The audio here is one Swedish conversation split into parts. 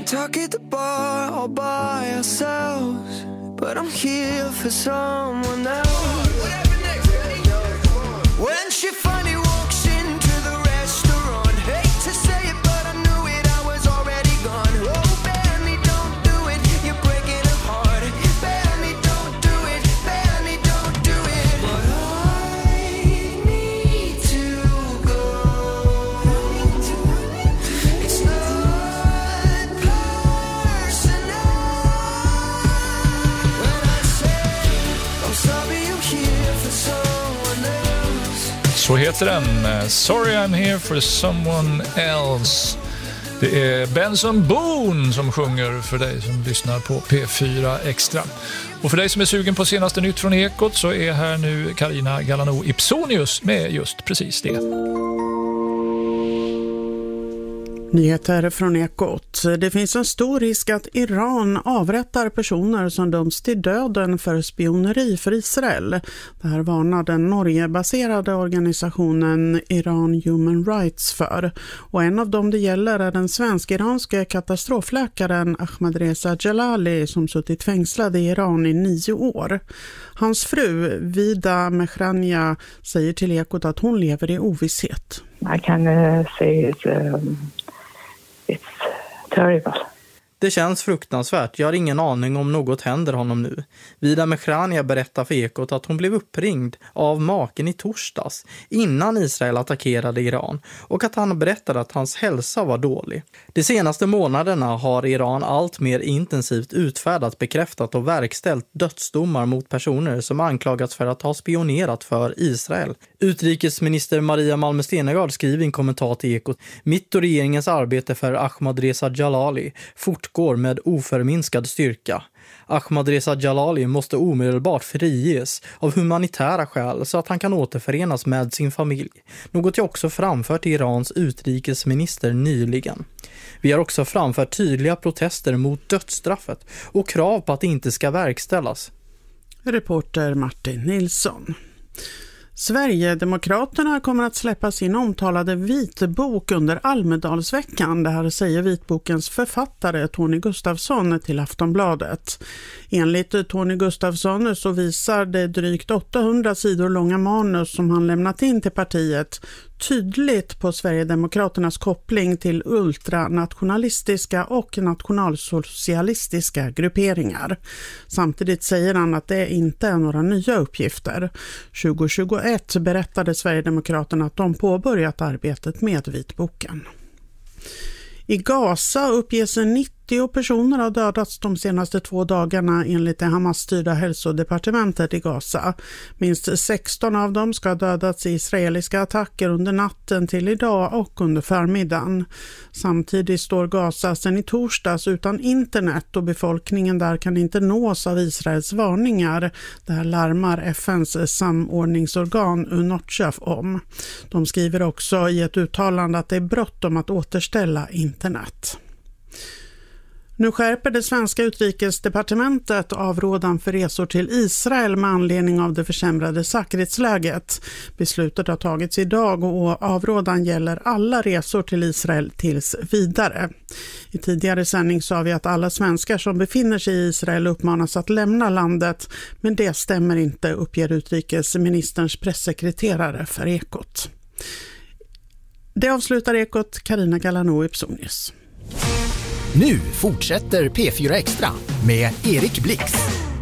talk at the bar all by ourselves, but I'm here for someone else. When she finally walks into the restaurant, hate to say it, but I knew it, I was already gone. Oh, Benny, don't do it, you're breaking her heart. Benny, don't do it, Benny, don't do it. But I need to go. It's not personal. When I say I'm sorry you're here for someone else. Så heter den, Sorry I'm here for someone else. Det är Benson Boone som sjunger för dig som lyssnar på P4 Extra. Och för dig som är sugen på senaste nytt från Ekot så är här nu Carina Galano Ipsonius med just precis det. Nyheter från Ekot. Det finns en stor risk att Iran avrättar personer som döms till döden för spioneri för Israel. Det här varnar den Norge-baserade organisationen Iran Human Rights för. Och en av dem det gäller är den svensk-iranske katastrofläkaren Ahmadreza Jalali som suttit fängslad i Iran i 9 år. Hans fru Vida Mehrania säger till Ekot att hon lever i ovisshet. I can say it's terrible. Det känns fruktansvärt. Jag har ingen aning om något händer honom nu. Vida Mehrania berättar för Ekot att hon blev uppringd av maken i torsdags innan Israel attackerade Iran och att han berättade att hans hälsa var dålig. De senaste månaderna har Iran allt mer intensivt utfärdat, bekräftat och verkställt dödsdomar mot personer som anklagats för att ha spionerat för Israel. Utrikesminister Maria Malmö Stenergard skriver i en kommentar till Ekot: mitt och regeringens arbete för Ahmadreza Jalali fortgår med oförminskad styrka. Ahmadreza Jalali måste omedelbart friges av humanitära skäl så att han kan återförenas med sin familj. Något jag också framfört till Irans utrikesminister nyligen. Vi har också framfört tydliga protester mot dödsstraffet och krav på att det inte ska verkställas. Reporter Martin Nilsson. Sverigedemokraterna kommer att släppa sin omtalade vitbok under Almedalsveckan. Det här säger vitbokens författare Tony Gustafsson till Aftonbladet. Enligt Tony Gustafsson så visar det drygt 800 sidor långa manus som han lämnat in till partiet tydligt på Sverigedemokraternas koppling till ultranationalistiska och nationalsocialistiska grupperingar. Samtidigt säger han att det inte är några nya uppgifter. 2021 berättade Sverigedemokraterna att de påbörjat arbetet med vitboken. I Gaza uppges 90 personer har dödats de senaste 2 dagarna enligt det Hamas-styrda hälsodepartementet i Gaza. Minst 16 av dem ska ha dödats i israeliska attacker under natten till idag och under förmiddagen. Samtidigt står Gaza sedan i torsdags utan internet och befolkningen där kan inte nås av Israels varningar. Det här larmar FNs samordningsorgan UNOCHA om. De skriver också i ett uttalande att det är bråttom att återställa internet. Nu skärper det svenska utrikesdepartementet avrådan för resor till Israel med anledning av det försämrade säkerhetsläget. Beslutet har tagits idag och avrådan gäller alla resor till Israel tills vidare. I tidigare sändning sa vi att alla svenskar som befinner sig i Israel uppmanas att lämna landet, men det stämmer inte, uppger utrikesministerns pressekreterare för Ekot. Det avslutar Ekot, Carina Galano Ipsonius. Nu fortsätter P4 Extra med Erik Blix.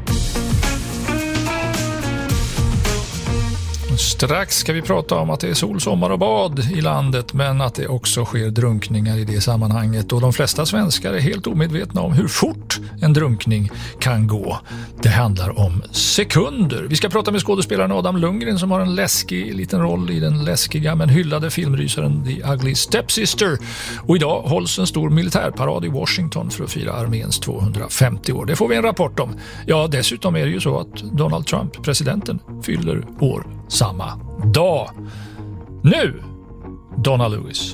Strax ska vi prata om att det är sol, sommar och bad i landet, men att det också sker drunkningar i det sammanhanget. Och de flesta svenskar är helt omedvetna om hur fort en drunkning kan gå. Det handlar om sekunder. Vi ska prata med skådespelaren Adam Lundgren som har en läskig liten roll i den läskiga men hyllade filmrysaren The Ugly Stepsister. Och idag hålls en stor militärparad i Washington för att fira arméns 250 år. Det får vi en rapport om. Ja, dessutom är det ju så att Donald Trump, presidenten, fyller år samma dag. Nu, Donna Lewis.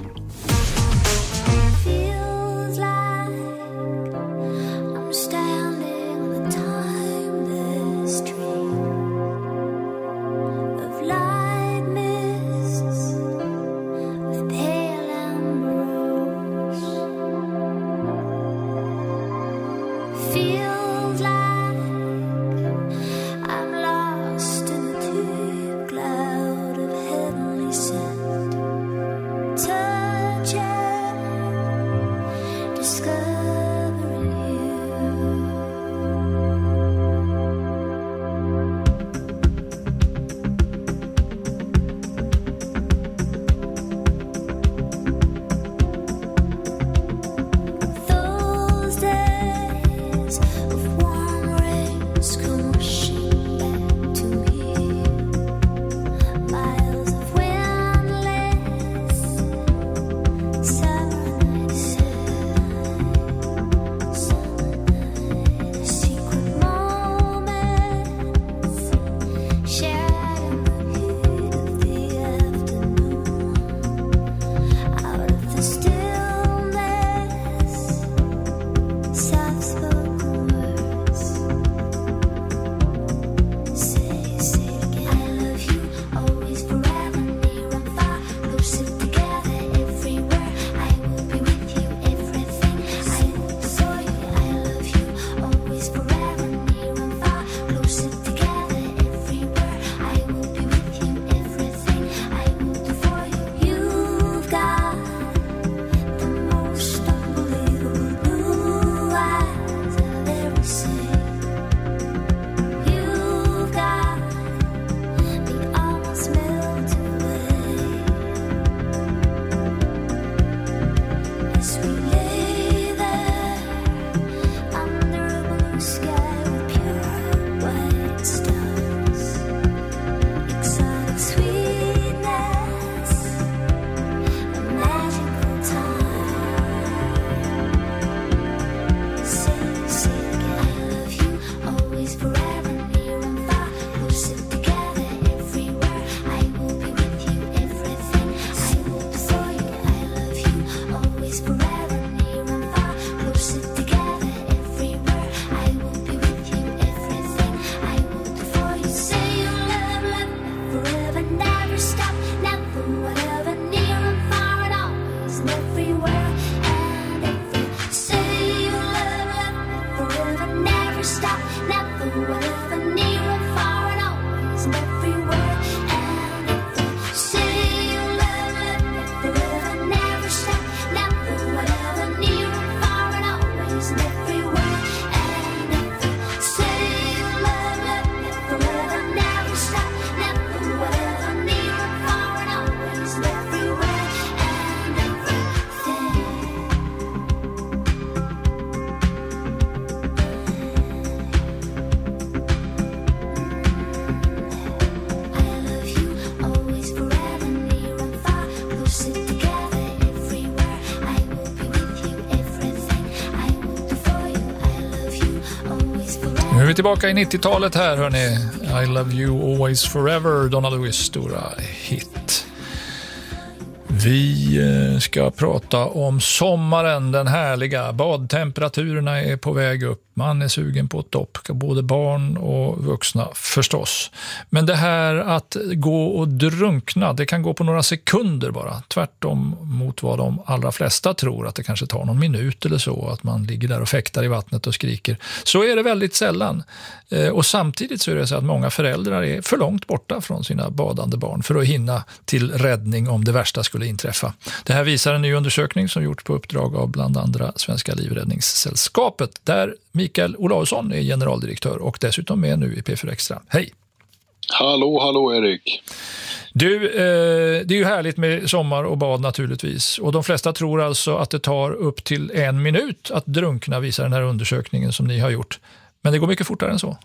är tillbaka i 90-talet här, hörni. I Love You Always Forever, Donna Lewis stora hit. Vi ska prata om sommaren, den härliga. Badtemperaturerna är på väg upp. Man är sugen på ett dopp, både barn och vuxna förstås. Men det här att gå och drunkna, det kan gå på några sekunder bara. Tvärtom mot vad de allra flesta tror, att det kanske tar någon minut eller så. Att man ligger där och fäktar i vattnet och skriker. Så är det väldigt sällan. Och samtidigt så är det så att många föräldrar är för långt borta från sina badande barn för att hinna till räddning om det värsta skulle inträffa. Det här visar en ny undersökning som gjorts på uppdrag av bland andra Svenska Livräddningssällskapet, där Mikael Olausson är generaldirektör och dessutom med nu i P4 Extra. Hej! Hallå Erik. Du, det är ju härligt med sommar och bad naturligtvis. Och de flesta tror alltså att det tar upp till 1 minut att drunkna, visar den här undersökningen som ni har gjort. Men det går mycket fortare än så.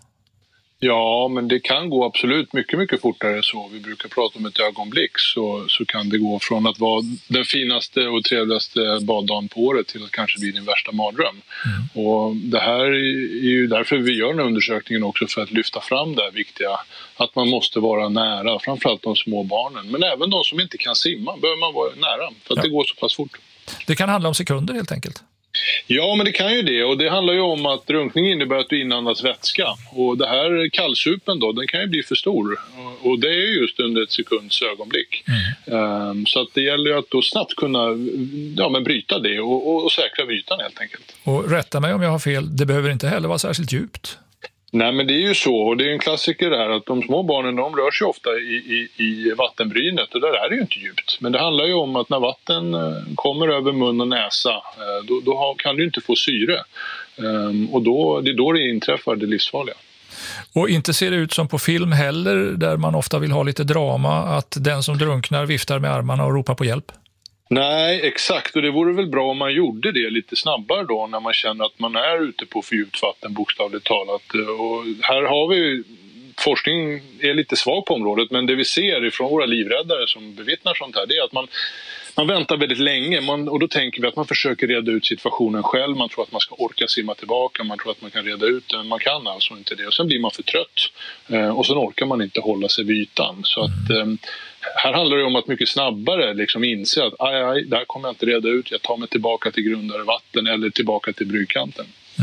Ja, men det kan gå absolut mycket fortare så. Vi brukar prata om ett ögonblick, så kan det gå från att vara den finaste och trevligaste baddagen på året till att kanske bli din värsta mardröm. Och det här är ju därför vi gör den här undersökningen också, för att lyfta fram det här viktiga. Att man måste vara nära, framförallt de små barnen. Men även de som inte kan simma behöver man vara nära, för att det går så pass fort. Det kan handla om sekunder helt enkelt. Ja, men det kan ju det. Och det handlar ju om att drunkning innebär att du inandas vätska. Och det här kallsupen då, den kan ju bli för stor. Och det är just under ett sekunds ögonblick. Så att det gäller ju att då snabbt kunna bryta det och säkra ytan helt enkelt. Och rätta mig om jag har fel, det behöver inte heller vara särskilt djupt. Nej, men det är ju så, och det är en klassiker där att de små barnen, de rör sig ofta i vattenbrynet, och där är det ju inte djupt. Men det handlar ju om att när vatten kommer över mun och näsa, då kan du inte få syre. Och det är då det inträffar det livsfarliga. Och inte ser det ut som på film heller, där man ofta vill ha lite drama, att den som drunknar viftar med armarna och ropar på hjälp. Nej, exakt. Och det vore väl bra om man gjorde det lite snabbare då, när man känner att man är ute på för djupt vatten, bokstavligt talat. Och här har vi, forskning är lite svag på området, men det vi ser ifrån våra livräddare som bevittnar sånt här, det är att man väntar väldigt länge, och då tänker vi att man försöker reda ut situationen själv. Man tror att man ska orka simma tillbaka, man tror att man kan reda ut det, men man kan alltså inte det. Och sen blir man för trött, och sen orkar man inte hålla sig vid ytan. Så att här handlar det om att mycket snabbare liksom inse att det här kommer jag inte reda ut, jag tar mig tillbaka till grundare vatten eller tillbaka till bryggkanten.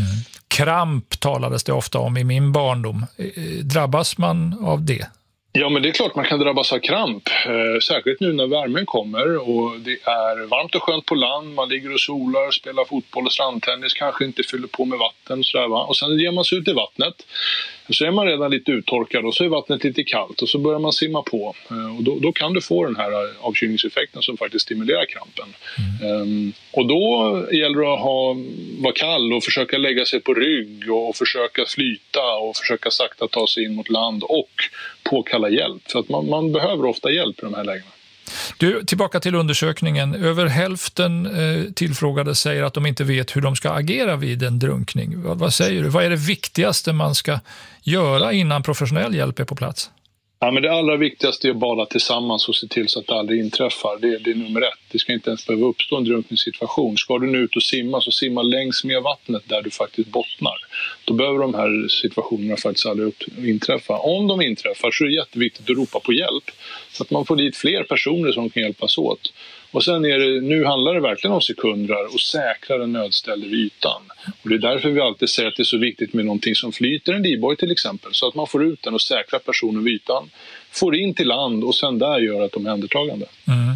Kramp talades det ofta om i min barndom. Drabbas man av det? Ja, men det är klart man kan drabbas av kramp, särskilt nu när värmen kommer och det är varmt och skönt på land, man ligger och solar, spelar fotboll och strandtennis, kanske inte fyller på med vatten och sådär, va? Och sen ger man sig ut i vattnet, så är man redan lite uttorkad och så är vattnet lite kallt och så börjar man simma på, och då kan du få den här avkylningseffekten som faktiskt stimulerar krampen. Och då gäller det att vara kall och försöka lägga sig på rygg och försöka flyta och försöka sakta ta sig in mot land och påkalla hjälp. För att man behöver ofta hjälp i de här lägena. Du, tillbaka till undersökningen. Över hälften tillfrågade säger att de inte vet hur de ska agera vid en drunkning. Vad säger du? Vad är det viktigaste man ska göra innan professionell hjälp är på plats? Ja, men det allra viktigaste är att bada tillsammans och se till så att det aldrig inträffar. Det är nummer 1. Det ska inte ens behöva uppstå en drunkningssituation. Ska du nu ut och simma, så simma längs med vattnet där du faktiskt bottnar. Då behöver de här situationerna faktiskt aldrig inträffa. Om de inträffar så är det jätteviktigt att ropa på hjälp, så att man får dit fler personer som kan hjälpas åt. Och sen nu handlar det verkligen om sekunder och säkra den nödställde vid ytan. Och det är därför vi alltid säger att det är så viktigt med någonting som flyter, en livboj till exempel. Så att man får ut den och säkrar personen vid ytan, får in till land och sen där gör ett omhändertagande.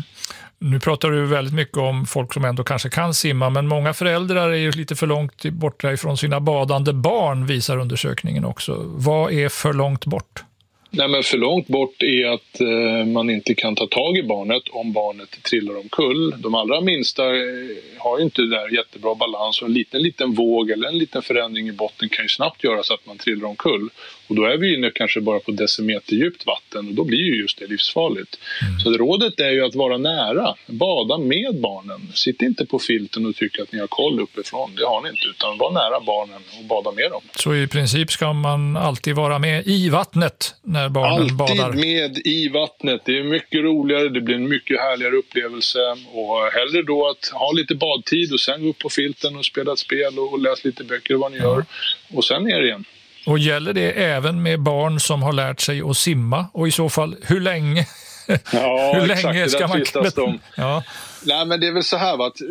Nu pratar du väldigt mycket om folk som ändå kanske kan simma, men många föräldrar är ju lite för långt borta ifrån sina badande barn, visar undersökningen också. Vad är för långt bort? Nej, men för långt bort är att man inte kan ta tag i barnet om barnet trillar omkull. De allra minsta har inte det där jättebra balans, och en liten våg eller en liten förändring i botten kan ju snabbt göra så att man trillar omkull. Och då är vi inne kanske bara på decimeter djupt vatten, och då blir ju just det livsfarligt. Så rådet är ju att vara nära, bada med barnen. Sitt inte på filten och tycka att ni har koll uppifrån, det har ni inte, utan var nära barnen och bada med dem. Så i princip ska man alltid vara med i vattnet när barnen badar? Alltid med i vattnet, det är mycket roligare, det blir en mycket härligare upplevelse, och hellre då att ha lite badtid och sen gå upp på filten och spela ett spel och läsa lite böcker vad ni gör, och sen är det igen. Och gäller det även med barn som har lärt sig att simma? Och i så fall, hur länge? Ja, hur exakt, länge ska man... Ja. Nej, men det är väl så här att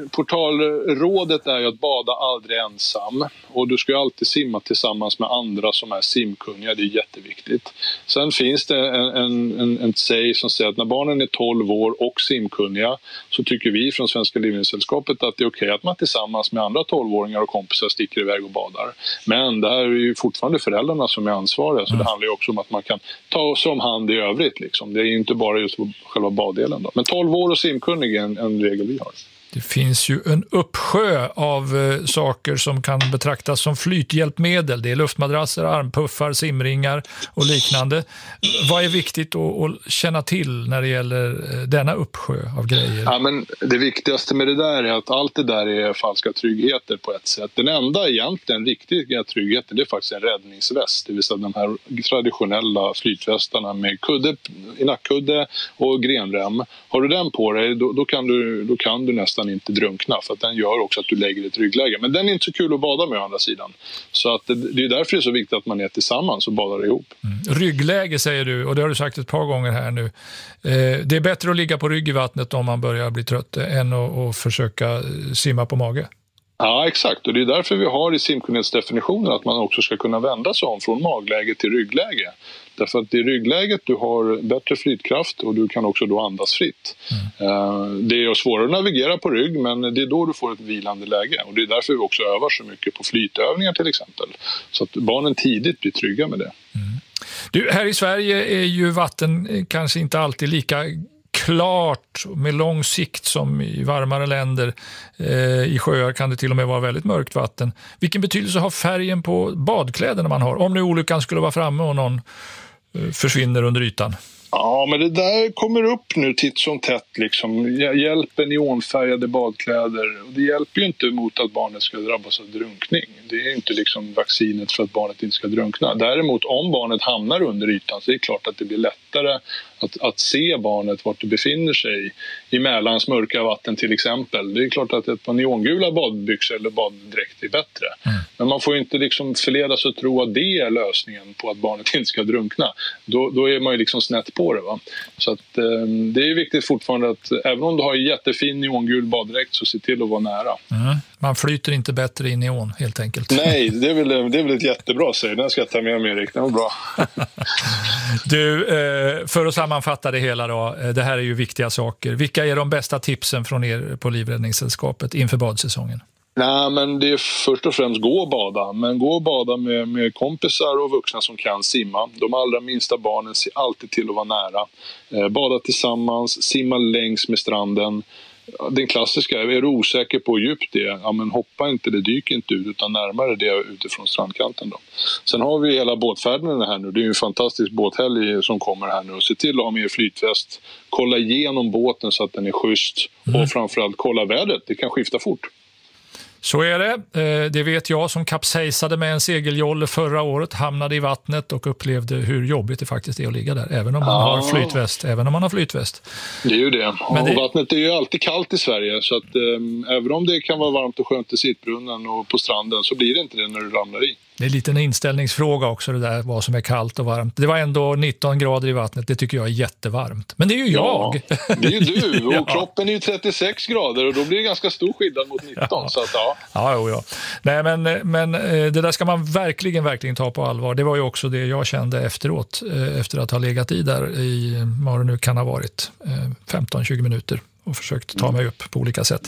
portalrådet är ju att bada aldrig ensam, och du ska ju alltid simma tillsammans med andra som är simkunniga, det är jätteviktigt. Sen finns det en säg som säger att när barnen är 12 år och simkunniga så tycker vi från Svenska Livräddningssällskapet att det är okej att man tillsammans med andra 12-åringar och kompisar sticker iväg och badar. Men det här är ju fortfarande föräldrarna som är ansvariga, så det handlar ju också om att man kan ta sig om hand i övrigt liksom. Det är ju inte bara just själva baddelen då. Men 12 år och simkunnig är en regel vi har. Det finns ju en uppsjö av saker som kan betraktas som flythjälpmedel. Det är luftmadrasser, armpuffar, simringar och liknande. Vad är viktigt att känna till när det gäller denna uppsjö av grejer? Ja, men det viktigaste med det där är att allt det där är falska tryggheter på ett sätt. Den enda egentligen riktiga tryggheten, det är faktiskt en räddningsväst. Det vill säga de här traditionella flytvästarna med kudde i nackkudde och grenrem. Har du den på dig, då kan du nästan inte drunkna, för att den gör också att du lägger ett ryggläge. Men den är inte så kul att bada med å andra sidan. Så att det är därför det är så viktigt att man är tillsammans och badar ihop. Ryggläge säger du, och det har du sagt ett par gånger här nu. Det är bättre att ligga på rygg i vattnet om man börjar bli trött än att försöka simma på mage. Ja, exakt. Och det är därför vi har i simkunnighetsdefinitionen att man också ska kunna vända sig om från magläge till ryggläge. Därför att i ryggläget du har bättre flytkraft och du kan också då andas fritt. Det är svårare att navigera på rygg, men det är då du får ett vilande läge. Och det är därför vi också övar så mycket på flytövningar till exempel. Så att barnen tidigt blir trygga med det. Du, här i Sverige är ju vatten kanske inte alltid lika klart med lång sikt som i varmare länder. I sjöar kan det till och med vara väldigt mörkt vatten. Vilken betydelse har färgen på badkläderna man har? Om nu olyckan skulle vara framme och någon försvinner under ytan. Ja, men det där kommer upp nu titt som tätt liksom. Hjälper neonfärgade badkläder. Och det hjälper ju inte mot att barnet ska drabbas av drunkning. Det är inte liksom vaccinet för att barnet inte ska drunkna. Däremot om barnet hamnar under ytan så är det klart att det blir lättare att se barnet vart det befinner sig i Mälans mörka vatten till exempel. Det är klart att ett par neongula badbyxor eller baddräkt är bättre. Men man får ju inte liksom förledas att tro att det är lösningen på att barnet inte ska drunkna. Då är man ju liksom snett på det, va? Så att det är viktigt fortfarande att även om du har en jättefin neongul baddräkt så se till att vara nära. Man flyter inte bättre i neon helt enkelt. Nej, det är väl ett jättebra säg. Den ska jag ta med mig, Erik. Det var bra. Du, för att sammanfatta det hela då. Det här är ju viktiga saker. Vilka är de bästa tipsen från er på Livräddningssällskapet inför badsäsongen? Nej, men det är först och främst gå och bada. Men gå och bada med kompisar och vuxna som kan simma. De allra minsta barnen ser alltid till att vara nära. Bada tillsammans, simma längs med stranden. Den klassiska, är du osäker på hur djupt det är, ja, men hoppa inte, det dyker inte ut utan närmare det utifrån strandkanten då. Sen har vi hela båtfärden här nu, det är ju en fantastisk båthelg som kommer här nu, och se till att ha med flytväst, kolla igenom båten så att den är schysst och framförallt kolla vädret, det kan skifta fort. Så är det. Det vet jag som kapsejsade med en segeljolle förra året, hamnade i vattnet och upplevde hur jobbigt det faktiskt är att ligga där, även om man har flytväst. Det är ju det. Och vattnet är ju alltid kallt i Sverige, så att även om det kan vara varmt och skönt i sittbrunnen och på stranden så blir det inte det när du ramlar i. Det är lite en inställningsfråga också det där, vad som är kallt och varmt. Det var ändå 19 grader i vattnet, det tycker jag är jättevarmt. Men det är ju jag. Ja, det är ju du, och kroppen är ju 36 grader och då blir det ganska stor skillnad mot 19. Ja. Så att, Ja. Nej, men det där ska man verkligen ta på allvar. Det var ju också det jag kände efteråt, efter att ha legat i där i vad det nu kan ha varit, 15-20 minuter. Och försökt ta mig upp på olika sätt.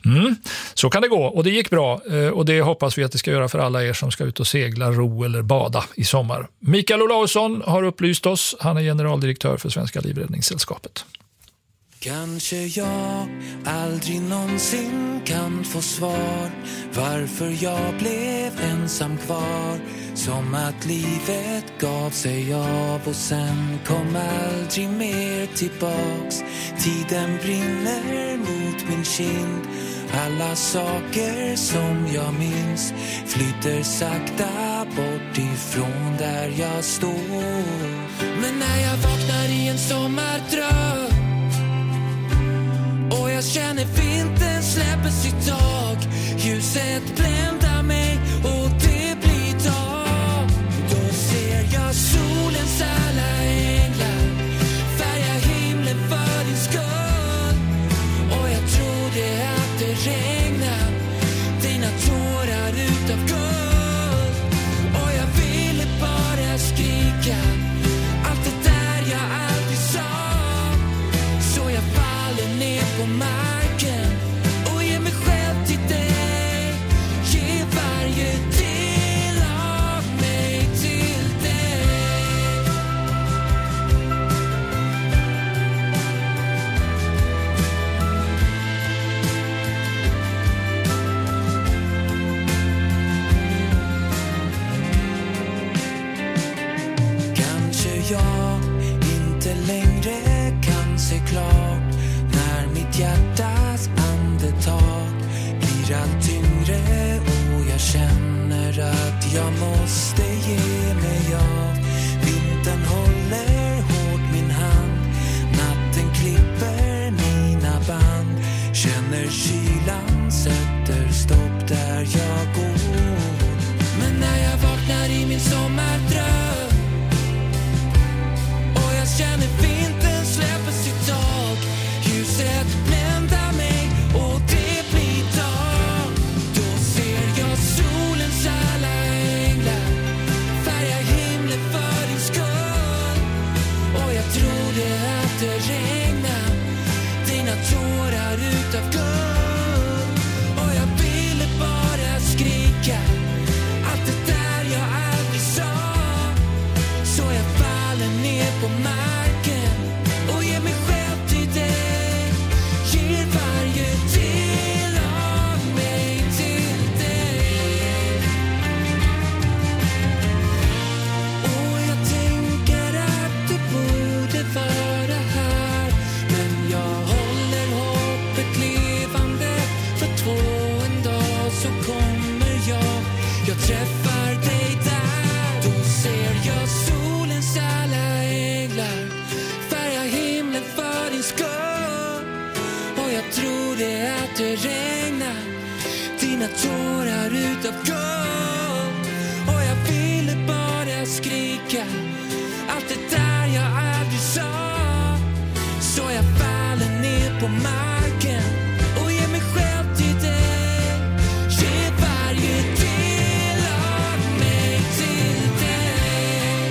Så kan det gå, och det gick bra. Och det hoppas vi att det ska göra för alla er som ska ut och segla, ro eller bada i sommar. Mikael Olausson har upplyst oss. Han är generaldirektör för Svenska Livräddningssällskapet. Kanske jag aldrig någonsin kan få svar varför jag blev ensam kvar. Som att livet gav sig av och sen kom aldrig mer tillbaks. Tiden brinner mot min kind. Alla saker som jag minns flyter sakta bort ifrån där jag står. Men när jag vaknar i en sommardröm och jag känner vintern släpper sitt tag, ljuset bländar mig och det blir dag. regna dina tårar utav guld. Och jag ville bara skrika allt det där jag aldrig sa. Så jag faller ner på marken och ger mig själv till dig. Ge varje del av mig till dig. Kanske jag inte längre kan se klart när mitt hjärtas andetag blir allt tyngre och jag känner att jag måste ge mig av. Vintern håller hårt min hand, natten klipper mina band. Känner kylan sätter stopp där jag går. Men när jag vaknar i min sommardröm och jag känner vintern släpper sitt tag, ljuset bländar mig och det blir dag. Då ser jag solens alla änglar färga himlen för din skull. Och jag trodde att det regnar dina tårar utav guld. Och jag ville bara skrika allt det där jag aldrig sa. Så jag faller ner på marken och ger mig själv till dig. Ger varje del av mig till dig. Och jag tänker att du borde vara här, men jag håller hoppet levande. För två en dag så kommer jag träffar dig där. Då ser jag solens alla änglar färga himlen för din skull. Och jag trodde att det regnar dina tårar utav guld. Och jag ville bara skrika allt det där jag aldrig sa. Så jag faller ner på marken och ger mig själv till dig. Ge varje del av mig till dig.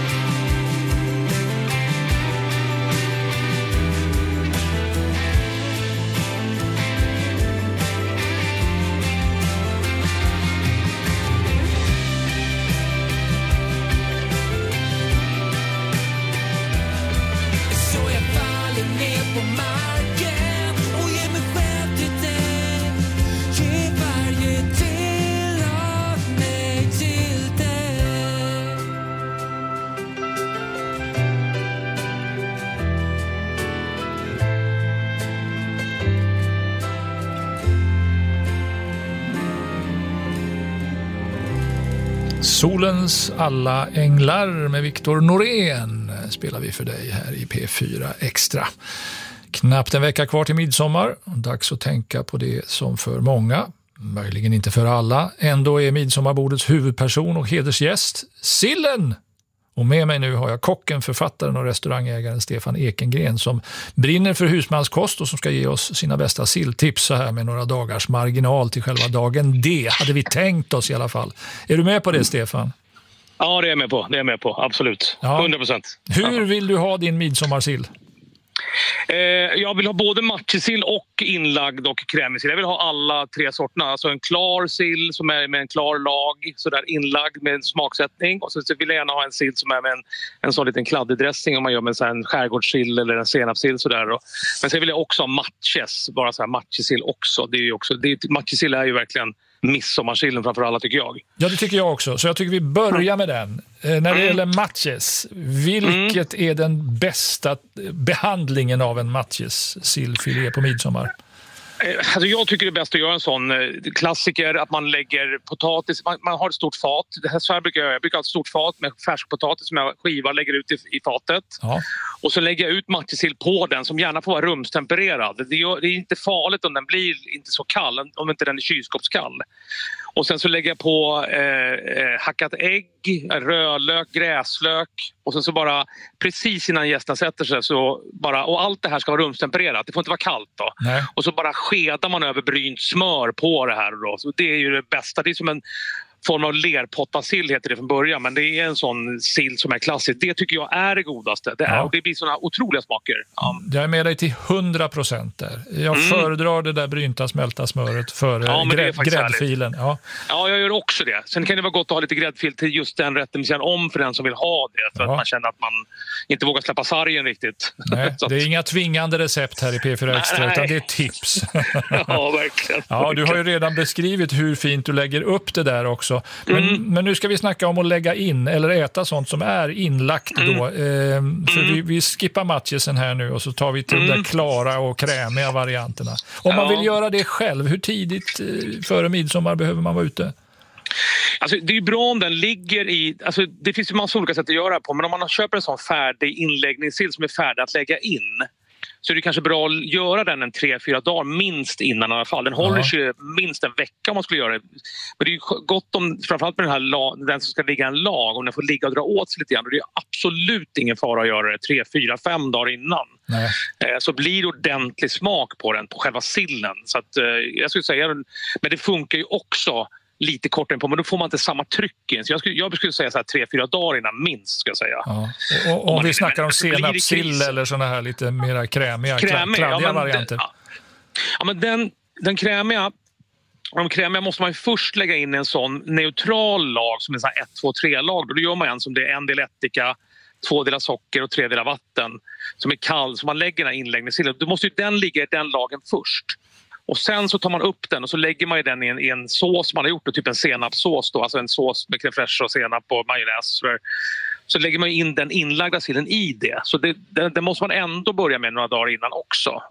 Så jag faller ner på marken och ger mig själv till dig. Ge varje del av mig till dig. Solens alla änglar med Viktor Norén spelar vi för dig här i P4 Extra. Knappt en vecka kvar till midsommar. Dags att tänka på det som för många, möjligen inte för alla, ändå är midsommarbordets huvudperson och hedersgäst, sillen. Och med mig nu har jag kocken, författaren och restaurangägaren Stefan Ekengren som brinner för husmanskost och som ska ge oss sina bästa silltips så här med några dagars marginal till själva dagen. Det hade vi tänkt oss i alla fall. Är du med på det, Stefan? Ja, det är jag med på. Absolut. Ja. 100%. Hur vill du ha din midsommarsill? Jag vill ha både matjessill och inlagd och krämig sill. Jag vill ha alla tre sorterna. Alltså en klar sill som är med en klar lag, så där inlagd med en smaksättning. Och så vill jag gärna ha en sill som är med en sån liten kladdig dressing om man gör med så här en skärgårdssill eller en senapssill sådär. Men sen vill jag också ha matjes, bara så här matjessill också. Matjessill är ju verkligen midsommarsillen framför alla, tycker jag. Ja, det tycker jag också. Så jag tycker vi börjar med den. När det gäller matjes, vilket är den bästa behandlingen av en matjessillfilé på midsommar? Alltså jag tycker det är bäst att göra en sån klassiker, att man lägger potatis, man har ett stort fat. Det här så här brukar jag brukar ha ett stort fat med färsk potatis som jag skivar, lägger ut i fatet. Ja. Och så lägger jag ut matjessill på den som gärna får vara rumstempererad. Det är inte farligt om den blir inte så kall, om inte den är kylskåpskall. Och sen så lägger jag på hackat ägg, rödlök, gräslök. Och sen så bara precis innan gästen sätter sig så bara, och allt det här ska vara rumstempererat. Det får inte vara kallt då. Nej. Och så bara skedar man över brynt smör på det här då. Så det är ju det bästa. Det är som en form av lerpottasill heter det från början, men det är en sån sill som är klassisk. Det tycker jag är det godaste. Och det blir såna otroliga smaker. Ja. Jag är med dig till 100% där. Jag föredrar det där brynta smälta smöret före gräddfilen. Ja, jag gör också det. Sen kan det vara gott att ha lite gräddfil till just den rätten sen om för den som vill ha det. För att man känner att man inte vågar släppa sargen riktigt. Nej, det är inga tvingande recept här i P4 Extra, utan det är tips. Ja, verkligen. Ja, du har ju redan beskrivit hur fint du lägger upp det där också. Men nu ska vi snacka om att lägga in eller äta sånt som är inlagt då. För vi skippar matchesen här nu och så tar vi till de där klara och krämiga varianterna. Om man vill göra det själv, hur tidigt före midsommar behöver man vara ute? Alltså, det är ju bra om den ligger i... Alltså, det finns ju massa olika sätt att göra på, men om man köper en sån färdig inläggningssill som är färdig att lägga in, så är det kanske bra att göra den en 3-4 dagar minst innan i alla fall. Den håller sig minst en vecka om man skulle göra det. Men det är ju gott om, framförallt med den som ska ligga en lag, om den får ligga och dra åt sig lite grann. Och det är absolut ingen fara att göra det 3-4-5 dagar innan. Nej. Så blir det ordentlig smak på den, på själva sillen. Så att, jag skulle säga, men det funkar ju också lite kortare på, men då får man inte samma tryck in. Så jag skulle säga så här 3-4 dagar innan minst, ska jag säga. Ja. Och om vi snackar om senapssill eller såna här lite mer krämiga kladdiga varianter. Ja, men den krämiga, de krämiga måste man ju först lägga in en sån neutral lag som är så här 1-2-3-lag. Då gör man en som det är 1 del ättika, 2 delar socker och 3 delar vatten som är kall, så man lägger den här inläggningssillen. Då måste ju den ligga i den lagen först. Och sen så tar man upp den och så lägger man den i en sås man har gjort, typ en senapssås då, alltså en sås med crème fraîche och senap och majonnäs. Så lägger man in den inlagda sillen i det. Så det måste man ändå börja med några dagar innan också.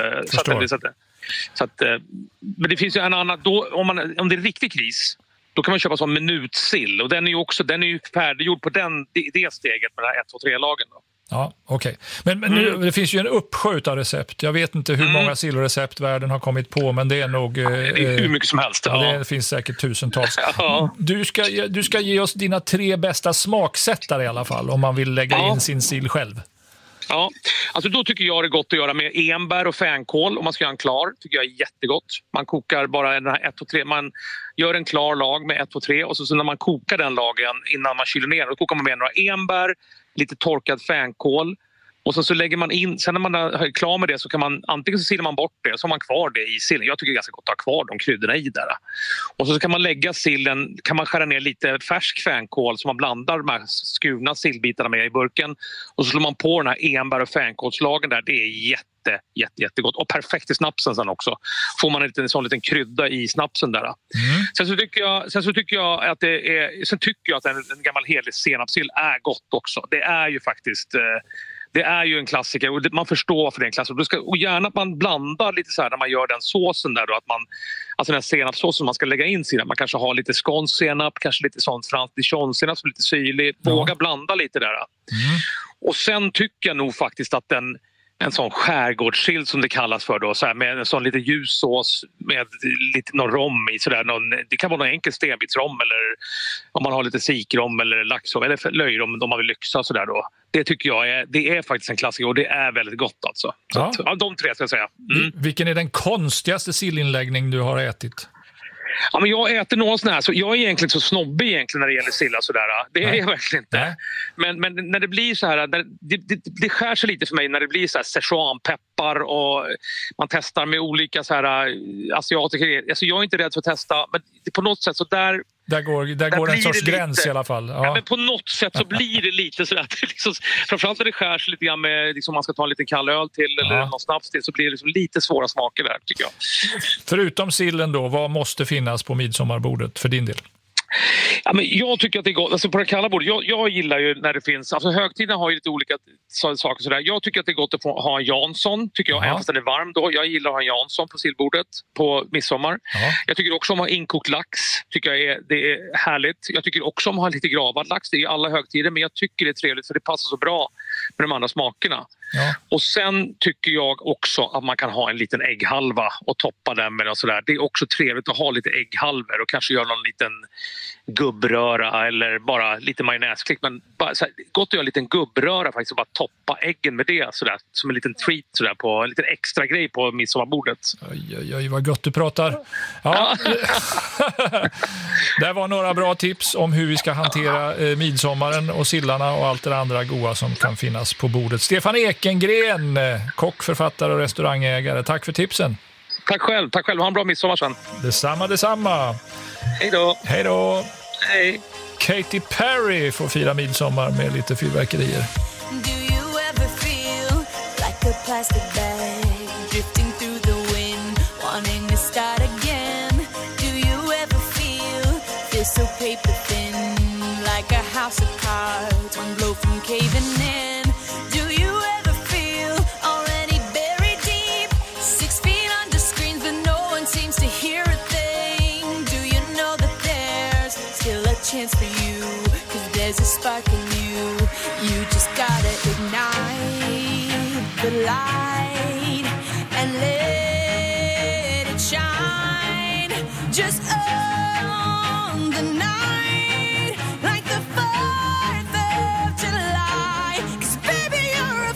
Men det finns ju en annan, då, om det är riktig kris, då kan man köpa sån minutsill. Och den är ju färdiggjord på det steget med den här 1-2-3-lagen då. Ja, okej. Men nu, det finns ju en uppsjö av recept. Jag vet inte hur många sillrecept världen har kommit på, men det är nog... det är hur mycket som helst. Ja. Det finns säkert tusentals. Ja. Du ska ge oss dina 3 bästa smaksättare i alla fall, om man vill lägga in sin sill själv. Ja, alltså då tycker jag det är gott att göra med enbär och fänkål om man ska göra en klar. Tycker jag är jättegott. Man kokar bara den här 1-2-3, man gör en klar lag med 1-2-3 och så när man kokar den lagen innan man kyler ner, då kokar man med några enbär, lite torkad fänkål och så lägger man in, sen när man är klar med det så kan man, antingen så silar man bort det så har man kvar det i sillen. Jag tycker det är ganska gott att ha kvar de kryddorna i där. Och så kan man lägga sillen, kan man skära ner lite färsk fänkål som man blandar de här skurna sillbitarna med i burken och så slår man på den här enbär- och fänkålslagen där. Det är jättegott och perfekt i snapsen sen också. Får man en sån liten krydda i snapsen där. Sen tycker jag att en gammal helig senapssill är gott också. Det är ju faktiskt det är ju en klassiker och man förstår för den klassiker. Och gärna att man blandar lite så här när man gör den såsen där då, att man, alltså den här senapssåsen man ska lägga in sig där. Man kanske har lite skånsk senap, kanske lite sånt fransk dijon-senap som är lite syrlig. Våga blanda lite där. Och sen tycker jag nog faktiskt att en sån skärgårdssill som det kallas för då, så här, med en sån lite ljussås med lite någon rom i sådär, det kan vara någon enkel stenbitsrom eller om man har lite sikrom eller laxrom eller löjrom om man vill lyxa sådär då. Det tycker jag det är faktiskt en klassiker och det är väldigt gott alltså. Så att, de 3 ska jag säga. Vilken är den konstigaste sillinläggning du har ätit? Ja, men jag äter någon sån här, så jag är egentligen så snobbig egentligen när det gäller silla sådär. Det är jag verkligen inte. Men när det blir så här, det skär sig lite för mig när det blir så här Szechuanpeppar och man testar med olika så här asiatiker. Alltså jag är inte rädd för att testa, men på något sätt så där går en sorts gräns i alla fall. Ja. Men på något sätt så blir det lite så att liksom, framförallt när det skärs lite grann med, liksom, man ska ta en liten kall öl till eller någon snaps till, så blir det liksom lite svåra smaker där tycker jag. Förutom sillen då, vad måste finnas på midsommarbordet för din del? Ja, men jag tycker att det är gott. Alltså på det kalla bordet, jag gillar ju när det finns, alltså högtiden har ju lite olika saker sådär. Jag tycker att det är gott att få ha en Jansson, tycker jag, även fast den är varm då. Jag gillar att ha en Jansson på sillbordet på midsommar. Jag tycker också om att ha inkokt lax, tycker jag det är härligt. Jag tycker också om att ha lite gravad lax, det är ju alla högtider, men jag tycker det är trevligt för det passar så bra med de andra smakerna. Ja. Och sen tycker jag också att man kan ha en liten ägghalva och toppa den med och sådär. Det är också trevligt att ha lite ägghalvor och kanske göra någon liten gubbröra eller bara lite majonnäsklick. Men bara, så här, gott att göra en liten gubbröra faktiskt och bara toppa äggen med det sådär, som en liten treat sådär, på en liten extra grej på midsommarbordet. Oj, vad gott du pratar. Ja. Det var några bra tips om hur vi ska hantera midsommaren och sillarna och allt det andra goda som kan finnas på bordet. Stefan Ekengren, kock, författare och restaurangägare. Tack för tipsen. Tack själv. Ha en bra midsommar sen. Detsamma. Hej då. Hej. Katy Perry får fira midsommar med lite fyrverkerier. Do you ever feel like a plastic bag drifting through the wind, wanting to start again? Do you ever feel so paper thin, like a house of cards, one blow from caving in? Do you ever feel already buried deep, 6 feet under screens but no one seems to hear a thing? Do you know that there's still a chance for you, 'cause there's a spark in you? You just gotta ignite the light and let it shine. Just on the night, like the 4th of July. 'Cause baby, you're a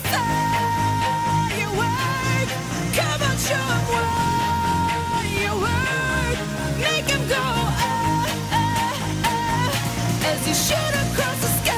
firework. Come on, show 'em what you work. Make 'em go as you shoot across the sky.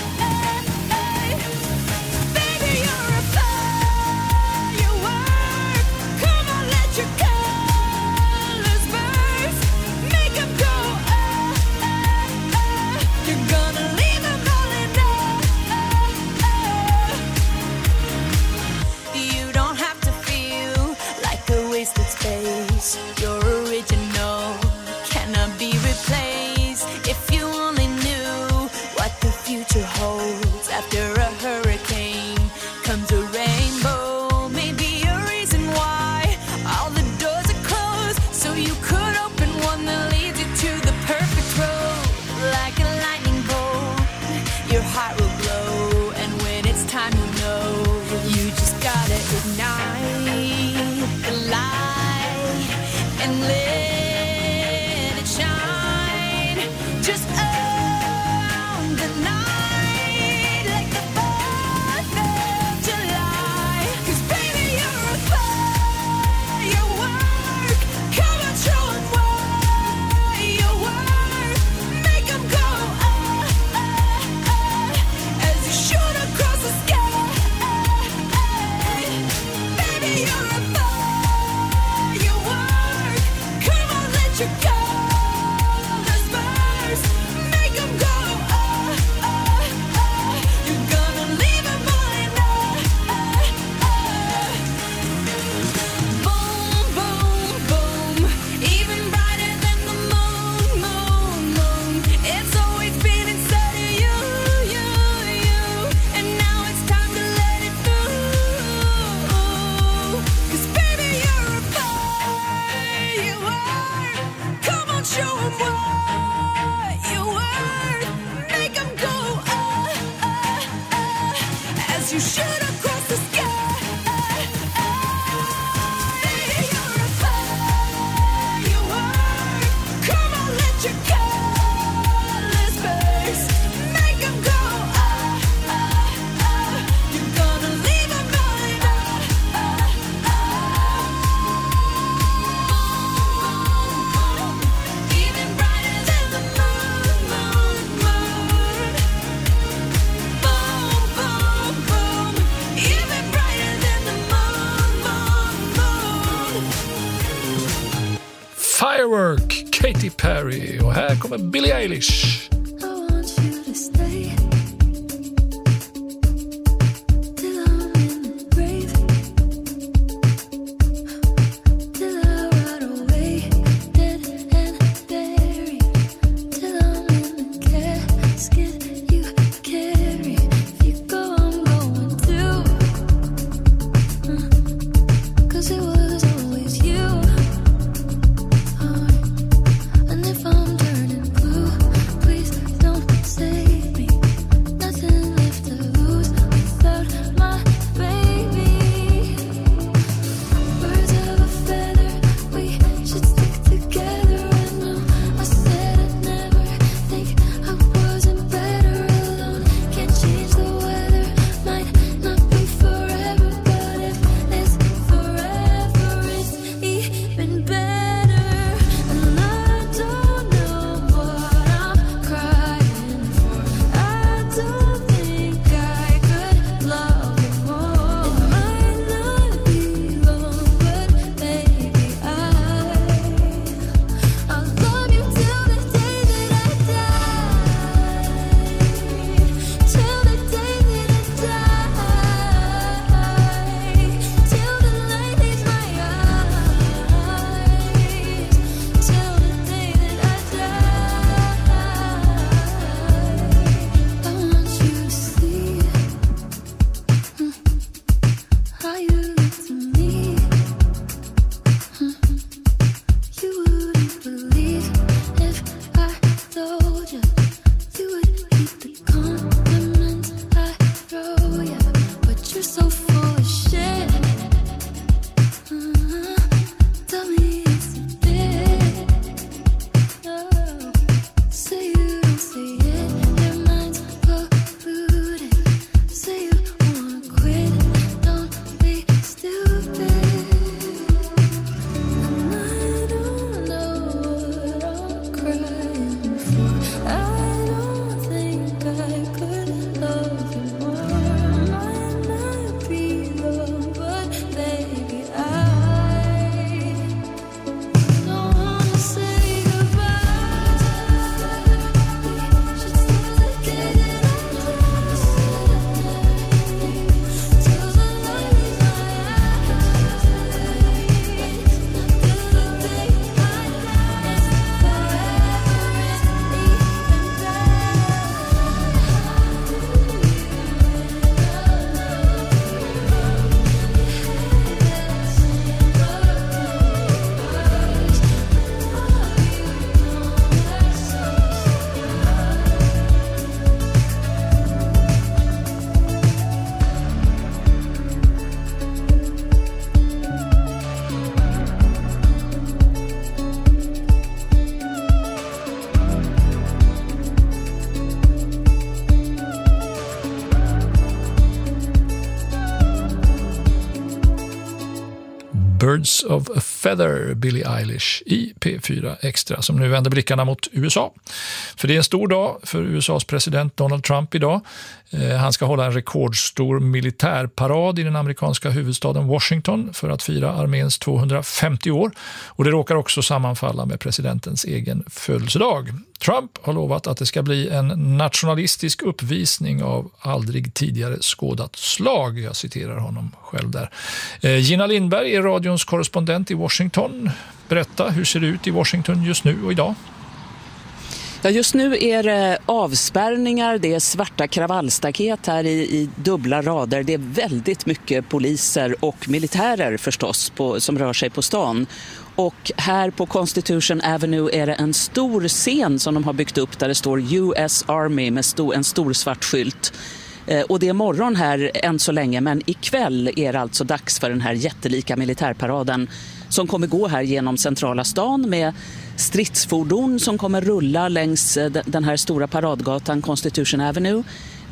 Your original cannot be replaced. If you only knew what the future holds, after a hurricane comes a rainbow. Maybe a reason why all the doors are closed, so you could open one that leads you to the perfect road. Like a lightning bolt, your heart will glow, and when it's time you know, you just gotta ignite the light and let it shine. Just on the night, like the 4th of July. 'Cause baby, you're a firework. Come on, show 'em what you work. Make 'em go as you shoot across the sky. Baby, you're a firework. Come on, let your colors burst. Make 'em go you're gonna leave 'em all in boom, boom, boom. Even brighter than the moon, moon, moon. It's always been inside of you, you, you. And now it's time to let it through. 'Cause baby, you're a firework. Come on, show 'em what you work. Make 'em go as you shoot across the sky. Baby, you're a firework. Come on, let your colors burst. Make 'em go you're gonna leave 'em all in even brighter than the moon, moon, moon. Boom, boom, boom. Even brighter than the moon, moon, moon. Firework, Katy Perry. Och här kommer Billie Eilish. I want you to stay till I'm in the grave, till I rot away, dead and buried, till I'm in the casket you carry. If you go, I'm going too, 'cause it was always you. And if I'm turning blue, please Birds of a Feather, Billie Eilish i P4 Extra, som nu vänder blickarna mot USA. För det är en stor dag för USAs president Donald Trump idag. Han ska hålla en rekordstor militärparad i den amerikanska huvudstaden Washington för att fira arméns 250 år. Och det råkar också sammanfalla med presidentens egen födelsedag. Trump har lovat att det ska bli en nationalistisk uppvisning av aldrig tidigare skådat slag. Jag citerar honom själv där. Gina Lindberg är radions korrespondent i Washington. Berätta, hur ser det ut i Washington just nu och idag? Ja, just nu är det avspärrningar, det är svarta kravallstaket här i dubbla rader. Det är väldigt mycket poliser och militärer förstås som rör sig på stan. Och här på Constitution Avenue är det en stor scen som de har byggt upp där det står US Army med en stor svart skylt. Och det är morgon här än så länge, men ikväll är det alltså dags för den här jättelika militärparaden som kommer gå här genom centrala stan med stridsfordon som kommer rulla längs den här stora paradgatan Constitution Avenue.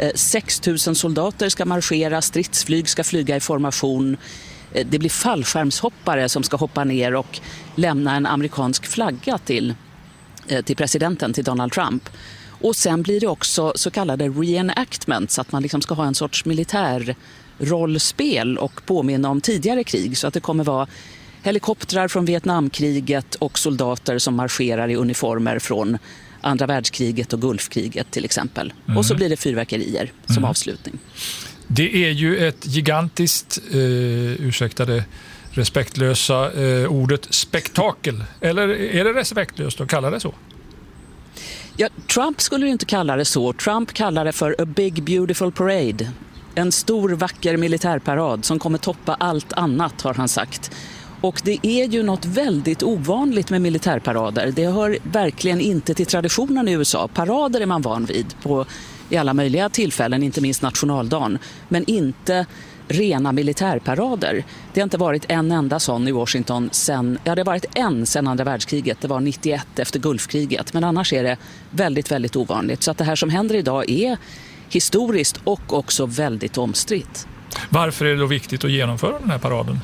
6 000 soldater ska marschera, stridsflyg ska flyga i formation. Det blir fallskärmshoppare som ska hoppa ner och lämna en amerikansk flagga till presidenten, till Donald Trump. Och sen blir det också så kallade reenactments, att man liksom ska ha en sorts militärrollspel och påminna om tidigare krig. Så att det kommer vara helikoptrar från Vietnamkriget och soldater som marscherar i uniformer från andra världskriget och Gulfkriget till exempel. Och så blir det fyrverkerier som avslutning. Det är ju ett gigantiskt, ursäktade respektlösa ordet spektakel. Eller är det respektlöst att kalla det så? Ja, Trump skulle ju inte kalla det så. Trump kallar det för a big beautiful parade. En stor vacker militärparad som kommer toppa allt annat, har han sagt. Och det är ju något väldigt ovanligt med militärparader. Det hör verkligen inte till traditionen i USA. Parader är man van vid i alla möjliga tillfällen, inte minst nationaldagen. Men inte rena militärparader. Det har inte varit en enda sån i Washington sen andra världskriget. Det var 91 efter Gulfkriget. Men annars är det väldigt, väldigt ovanligt. Så att det här som händer idag är historiskt och också väldigt omstritt. Varför är det då viktigt att genomföra den här paraden?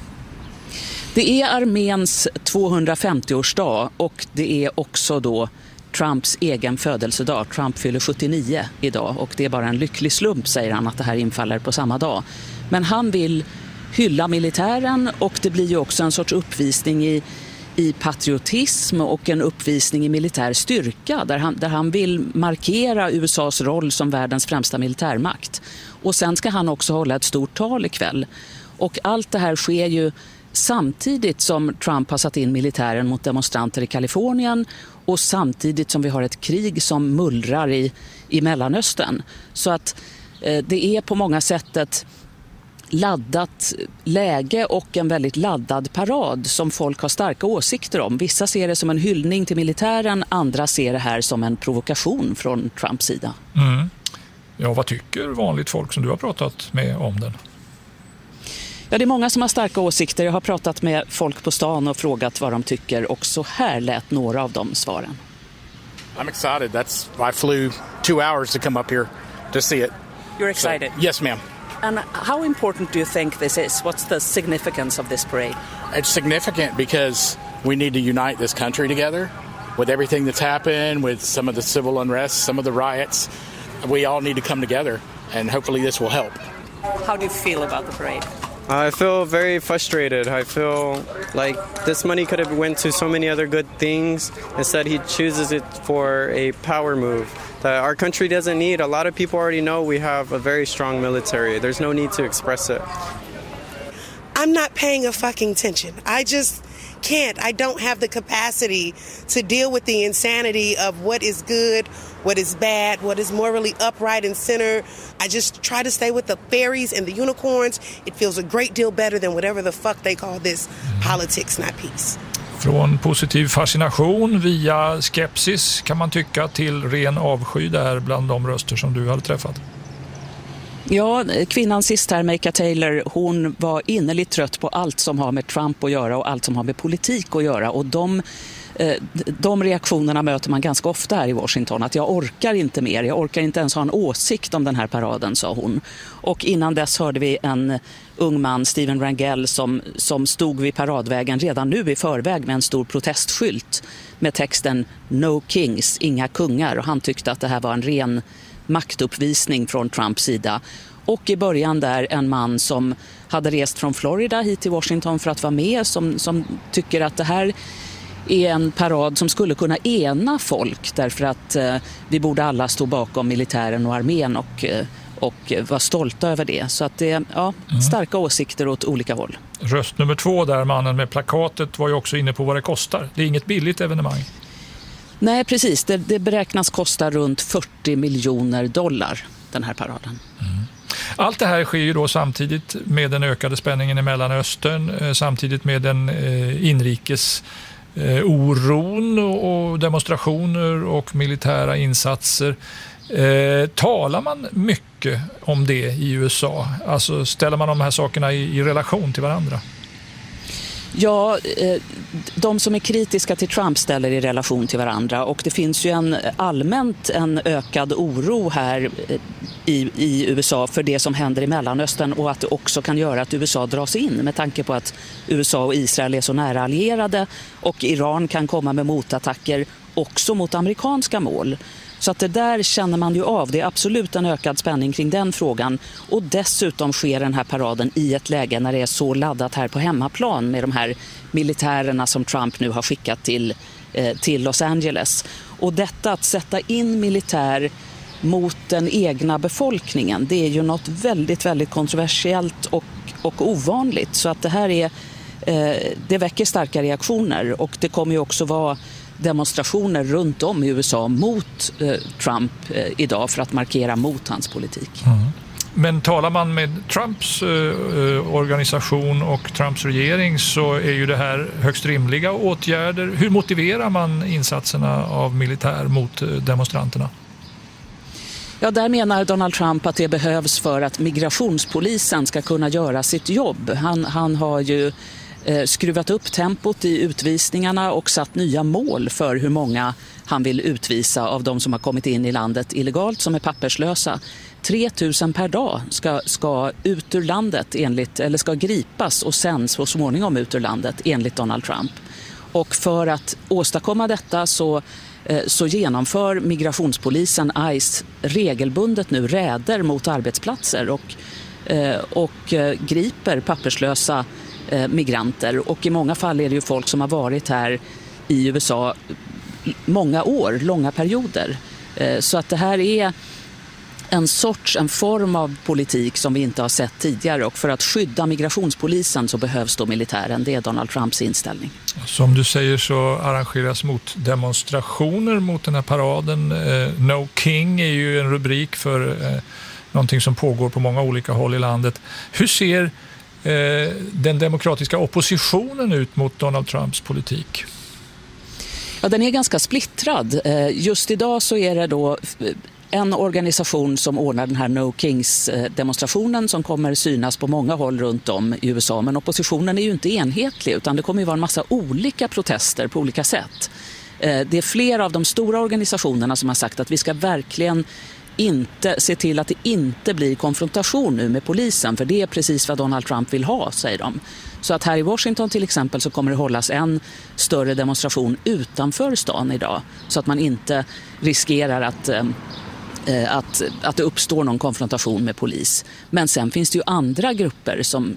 Det är arméns 250-årsdag och det är också då Trumps egen födelsedag. Trump fyller 79 idag och det är bara en lycklig slump, säger han, att det här infaller på samma dag. Men han vill hylla militären och det blir ju också en sorts uppvisning i patriotism och en uppvisning i militär styrka där han vill markera USAs roll som världens främsta militärmakt. Och sen ska han också hålla ett stort tal ikväll. Och allt det här sker ju samtidigt som Trump har satt in militären mot demonstranter i Kalifornien och samtidigt som vi har ett krig som mullrar i Mellanöstern. Så att det är på många sätt ett laddat läge och en väldigt laddad parad som folk har starka åsikter om. Vissa ser det som en hyllning till militären, andra ser det här som en provokation från Trumps sida. Mm. Ja, vad tycker vanligt folk som du har pratat med om den? Ja, det är många som har starka åsikter. Jag har pratat med folk på stan och frågat vad de tycker och så här lät några av de svaren. I'm excited. I flew 2 hours to come up here to see it. You're excited? So, yes, ma'am. And how important do you think this is? What's the significance of this parade? It's significant because we need to unite this country together with everything that's happened, with some of the civil unrest, some of the riots. We all need to come together and hopefully this will help. How do you feel about the parade? I feel very frustrated. I feel like this money could have went to so many other good things. Instead, he chooses it for a power move that our country doesn't need. A lot of people already know we have a very strong military. There's no need to express it. I'm not paying a fucking attention. I just can't. I don't have the capacity to deal with the insanity of what is good, what is bad, what is morally upright and center. I just try to stay with the fairies and the unicorns. It feels a great deal better than whatever the fuck they call this politics, not peace. Från positiv fascination via skepsis kan man tycka till ren avsky där bland de röster som du hade träffat. Ja, kvinnan sist här, Mika Taylor, hon var innerligt trött på allt som har med Trump att göra och allt som har med politik att göra. Och de reaktionerna möter man ganska ofta här i Washington. Att jag orkar inte mer, jag orkar inte ens ha en åsikt om den här paraden, sa hon. Och innan dess hörde vi en ung man, Stephen Rangel, som stod vid paradvägen redan nu i förväg med en stor protestskylt med texten No Kings, inga kungar. Och han tyckte att det här var en ren maktuppvisning från Trumps sida. Och i början där en man som hade rest från Florida hit till Washington för att vara med, som tycker att det här är en parad som skulle kunna ena folk, därför att vi borde alla stå bakom militären och armén och vara stolta över det. Så att det är starka åsikter åt olika håll. Röst nummer 2 där, mannen med plakatet, var ju också inne på vad det kostar. Det är inget billigt evenemang. Nej, precis. Det beräknas kosta runt $40 miljoner, den här paraden. Allt det här sker ju då samtidigt med den ökade spänningen i Mellanöstern, samtidigt med den inrikes oron och demonstrationer och militära insatser. Talar man mycket om det i USA? Alltså ställer man de här sakerna i relation till varandra? Ja, de som är kritiska till Trump ställer i relation till varandra, och det finns ju allmänt en ökad oro här i USA för det som händer i Mellanöstern, och att det också kan göra att USA dras in, med tanke på att USA och Israel är så nära allierade och Iran kan komma med motattacker också mot amerikanska mål. Så att det där känner man ju av. Det är absolut en ökad spänning kring den frågan. Och dessutom sker den här paraden i ett läge när det är så laddat här på hemmaplan med de här militärerna som Trump nu har skickat till Los Angeles. Och detta att sätta in militär mot den egna befolkningen, det är ju något väldigt, väldigt kontroversiellt och ovanligt. Så att det här det väcker starka reaktioner, och det kommer ju också vara demonstrationer runt om i USA mot Trump idag för att markera mot hans politik. Men talar man med Trumps organisation och Trumps regering, så är ju det här högst rimliga åtgärder. Hur motiverar man insatserna av militär mot demonstranterna? Ja, där menar Donald Trump att det behövs för att migrationspolisen ska kunna göra sitt jobb. Han har ju skruvat upp tempot i utvisningarna och satt nya mål för hur många han vill utvisa av de som har kommit in i landet illegalt, som är papperslösa. 3 000 per dag ska ut ur landet ska gripas och sen så småningom ut ur landet enligt Donald Trump. Och för att åstadkomma detta så genomför migrationspolisen ICE regelbundet nu räder mot arbetsplatser och griper papperslösa migranter. Och i många fall är det ju folk som har varit här i USA många år, långa perioder. Så att det här är en form av politik som vi inte har sett tidigare, och för att skydda migrationspolisen så behövs då militären. Det är Donald Trumps inställning. Som du säger så arrangeras mot demonstrationer mot den här paraden. No King är ju en rubrik för någonting som pågår på många olika håll i landet. Hur ser den demokratiska oppositionen ut mot Donald Trumps politik? Ja, den är ganska splittrad. Just idag så är det då en organisation som ordnar den här No Kings-demonstrationen som kommer synas på många håll runt om i USA. Men oppositionen är ju inte enhetlig, utan det kommer ju vara en massa olika protester på olika sätt. Det är flera av de stora organisationerna som har sagt att vi ska verkligen inte se till att det inte blir konfrontation nu med polisen, för det är precis vad Donald Trump vill ha, säger de. Så att här i Washington till exempel så kommer det hållas en större demonstration utanför stan idag, så att man inte riskerar att det uppstår någon konfrontation med polis. Men sen finns det ju andra grupper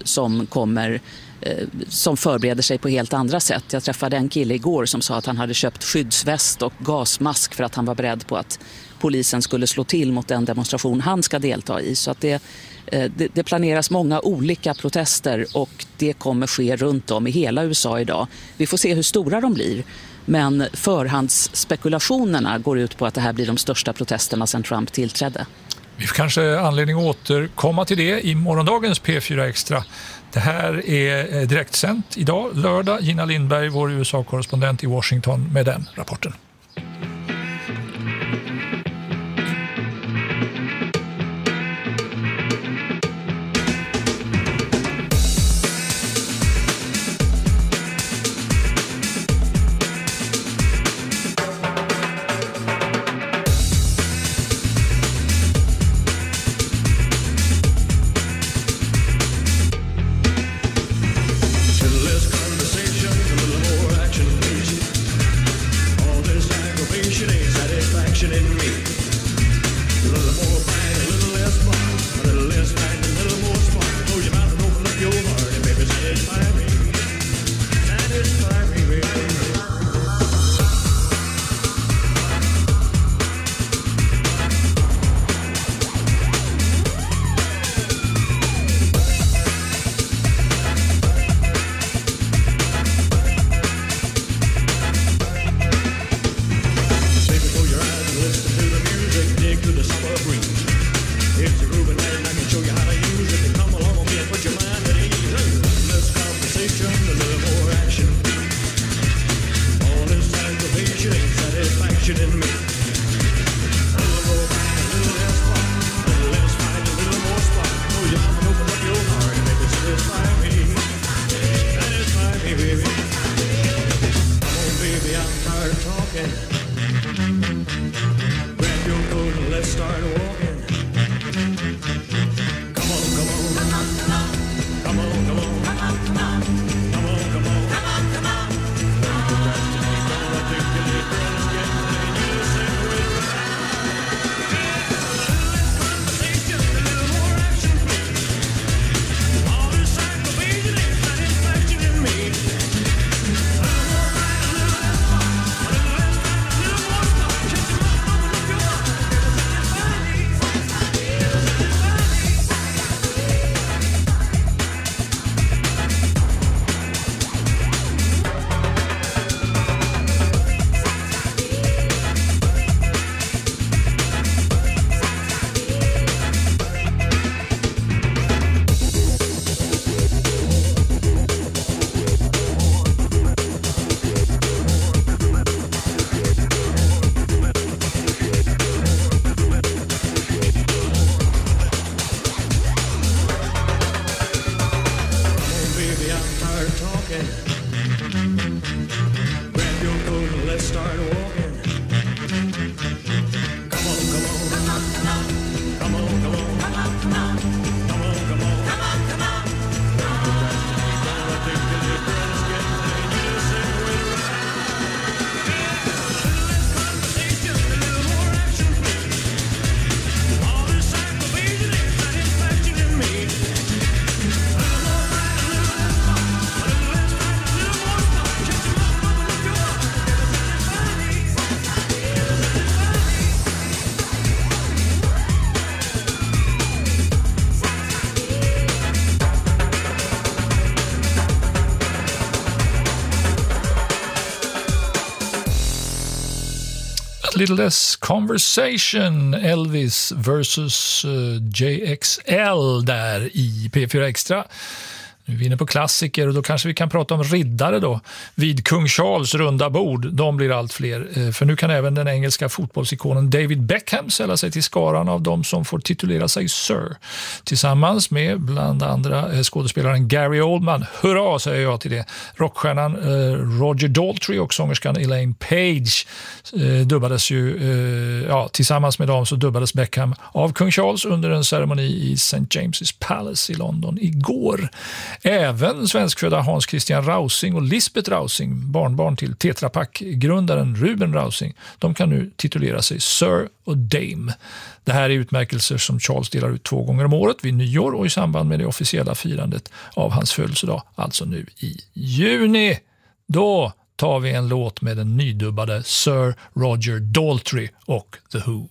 som förbereder sig på helt andra sätt. Jag träffade en kille igår som sa att han hade köpt skyddsväst och gasmask för att han var beredd på att polisen skulle slå till mot den demonstration han ska delta i. Så att det planeras många olika protester, och det kommer ske runt om i hela USA idag. Vi får se hur stora de blir. Men förhandsspekulationerna går ut på att det här blir de största protesterna sedan Trump tillträdde. Vi får kanske anledning att återkomma till det i morgondagens P4 Extra. Det här är direktsänt idag, lördag. Gina Lindberg, vår USA-korrespondent i Washington, med den rapporten. talking. Grab your coat and let's start walking. Come on, come on. Come on, come on. Come on, come on. Come on, come on. Come on, come on. Come on, come on. Procrastinate, don't articulate, girls get plain. You say we're conversation, a little more action, please. All this aggravation is an infection in me. Little Less Conversation, Elvis versus JXL där i P4 Extra. Nu är vi inne på klassiker och då kanske vi kan prata om riddare då. Vid kung Charles runda bord, de blir allt fler. För nu kan även den engelska fotbollsikonen David Beckham sälla sig till skaran av de som får titulera sig Sir. Tillsammans med bland andra skådespelaren Gary Oldman. Hurra säger jag till det. Rockstjärnan Roger Daltrey och sångerskan Elaine Page dubbades ju, tillsammans med dem så dubbades Beckham av kung Charles under en ceremoni i St. James's Palace i London igår. Även svenskfödda Hans Christian Rausing och Lisbeth Rausing, barnbarn till Tetra Pak-grundaren Ruben Rausing, de kan nu titulera sig Sir och Dame. Det här är utmärkelser som Charles delar ut 2 gånger om året vid nyår och i samband med det officiella firandet av hans födelsedag, alltså nu i juni. Då tar vi en låt med den nydubbade Sir Roger Daltrey och The Who.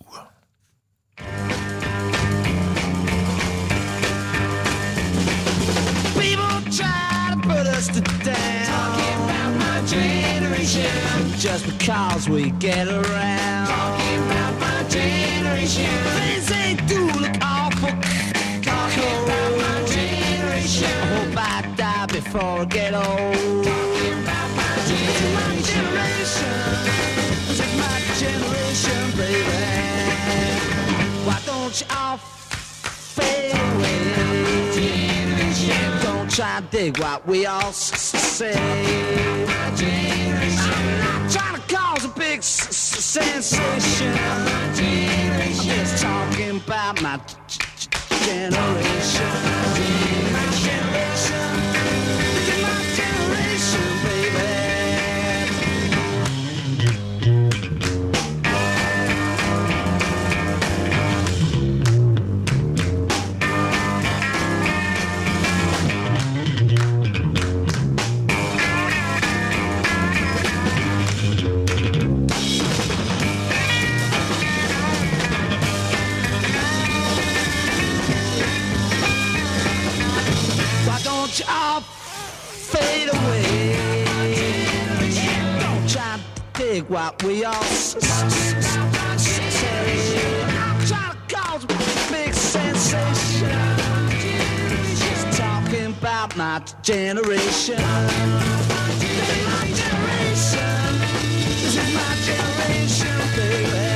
Talking about my generation, just because we get around. Talking about my generation, things they do look awful. Talking about my generation, I hope I die before I get old. Talking about my generation, this is my generation, baby. Why don't you all fade away? Don't try to dig what we all say. I'm not trying to cause a big sensation. I'm just talking about my generation. My generation. Look at my generation, baby. Don't you all fade away? Don't try to dig what we all say. I'm trying to cause a big sensation. Just talking about my generation. My generation. This is my generation, baby.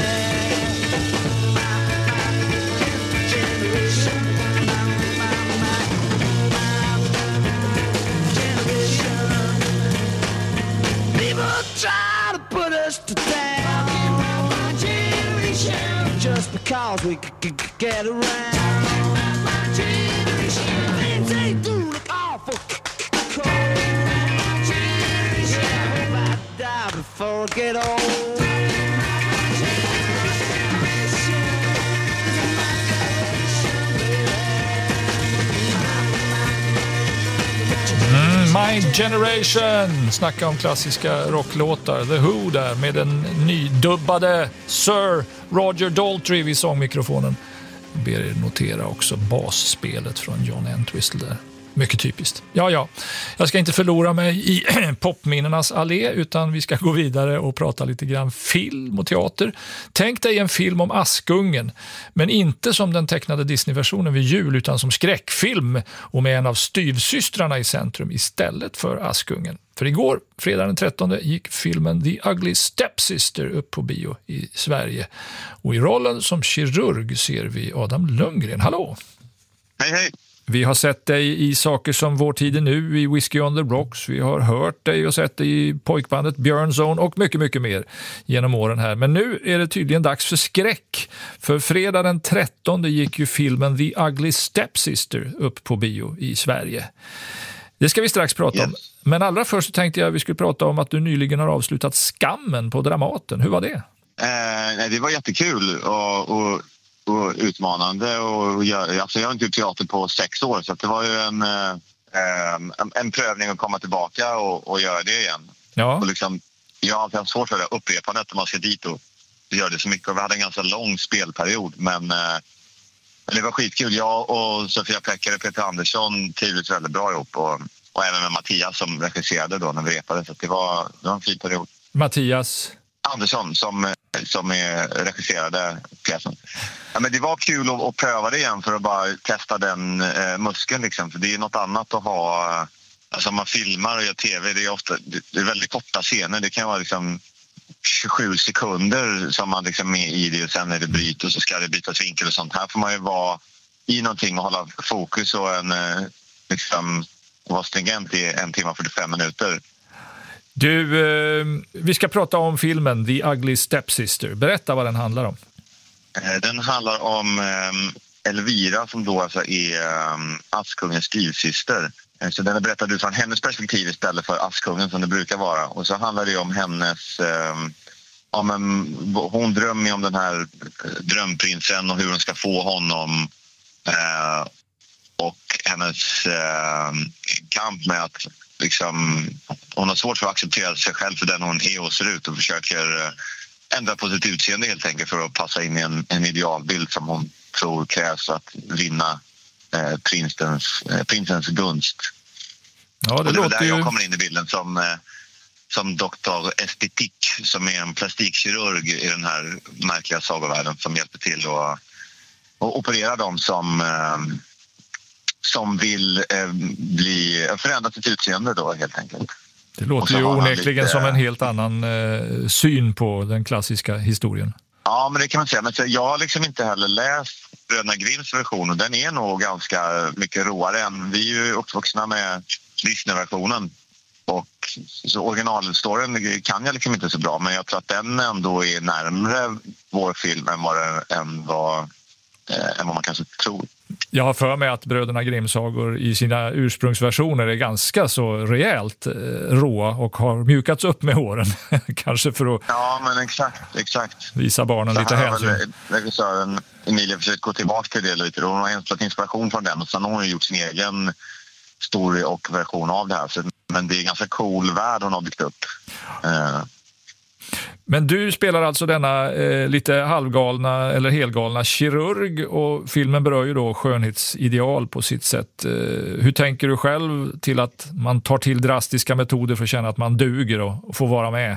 Try try to put us to down. My generation, just because we get around. My generation, things ain't do look awful cold. My generation, I hope I die before I get old. My Generation, snacka om klassiska rocklåtar. The Who där med den nydubbade Sir Roger Daltrey vid sångmikrofonen. Jag ber er notera också basspelet från John Entwistle där. Mycket typiskt. Ja. Jag ska inte förlora mig i popminnenas allé utan vi ska gå vidare och prata lite grann film och teater. Tänk dig en film om Askungen, men inte som den tecknade Disney-versionen vid jul utan som skräckfilm och med en av styvsystrarna i centrum istället för Askungen. För igår, fredag den 13, gick filmen The Ugly Stepsister upp på bio i Sverige. Och i rollen som kirurg ser vi Adam Lundgren. Hallå! Hej! Vi har sett dig i saker som Vår tid är nu, i Whiskey on the Rocks. Vi har hört dig och sett dig i pojkbandet Björnzone och mycket, mycket mer genom åren här. Men nu är det tydligen dags för skräck. För fredag den 13 gick ju filmen The Ugly Stepsister upp på bio i Sverige. Det ska vi strax prata om. Men allra först så tänkte jag att vi skulle prata om att du nyligen har avslutat Skammen på Dramaten. Hur var det? Det var jättekul och utmanande och jag har inte gjort teater på 6 år så att det var ju en prövning att komma tillbaka och göra det igen. Ja. Och liksom, jag har haft svårt för det upprepandet när man ska dit och göra det så mycket och vi hade en ganska lång spelperiod men det var skitkul. Jag och Sofia Peckare och Peter Andersson trivdes väldigt bra ihop och även med Mattias som regisserade då när vi repade så att det var en fin period. Mattias Andersson som regisserade pjäsen. Ja, men det var kul att pröva det igen för att bara testa den muskeln liksom. För det är något annat att ha, alltså man filmar och gör tv, det är väldigt korta scener, det kan vara liksom 27 sekunder som man liksom är i det och sen är det bryt och så ska det bytas vinkel och sånt. Här får man ju vara i någonting och hålla fokus och liksom vara stringent i 1 timme och 45 minuter. Du, vi ska prata om filmen The Ugly Stepsister. Berätta vad den handlar om. Den handlar om Elvira som då alltså är Askungens styvsyster. Så den är berättad utifrån hennes perspektiv istället för Askungen som det brukar vara. Och så handlar det om hennes... hon drömmer om den här drömprinsen och hur hon ska få honom. Och hennes kamp med att liksom, hon har svårt för att acceptera sig själv för den hon är och ser ut och försöker ändra på sitt utseende helt enkelt för att passa in i en idealbild som hon tror krävs att vinna prinsens gunst. Ja, det låter där ju... jag kommer in i bilden som doktor Estetik som är en plastikkirurg i den här märkliga sagovärlden som hjälper till att operera dem som vill förändra sitt utseende då helt enkelt. Det låter ju onekligen som en helt annan syn på den klassiska historien. Ja, men det kan man säga. Men jag har liksom inte heller läst Bröderna Grimms version och den är nog ganska mycket råare än vi är ju uppvuxna med Disney-versionen. Och så originalstoryn kan jag liksom inte så bra men jag tror att den ändå är närmare vår film än vad man kanske tror. Jag har för mig att Bröderna Grimm-sagor i sina ursprungsversioner är ganska så rejält råa och har mjukats upp med åren. Kanske för att men exakt. Visa barnen lite hänsyn. Regissören Emilia försökt gå tillbaka till det lite. Hon har hämtat inspiration från den och sen har hon gjort sin egen story och version av det här. Men det är en ganska cool värld hon har byggt upp. Men du spelar alltså denna lite halvgalna eller helgalna kirurg och filmen berör ju då skönhetsideal på sitt sätt. Hur tänker du själv till att man tar till drastiska metoder för att känna att man duger och får vara med?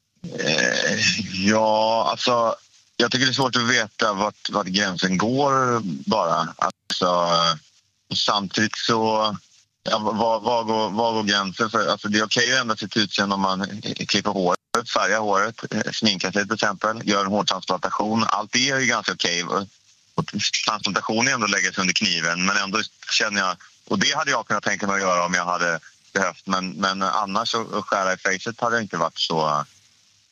Alltså jag tycker det är svårt att veta vart gränsen går bara. Alltså, samtidigt så... Ja, var går gränsen? För, alltså, det är okej att ändra sitt utseende om man klipper håret, färgar håret, sminkar sig till exempel, gör en hårtransplantation. Allt det är ju ganska okej. Och transplantation är ändå lägga sig under kniven, men ändå känner jag... Och det hade jag kunnat tänka mig att göra om jag hade behövt. Men annars att skära i facet hade inte varit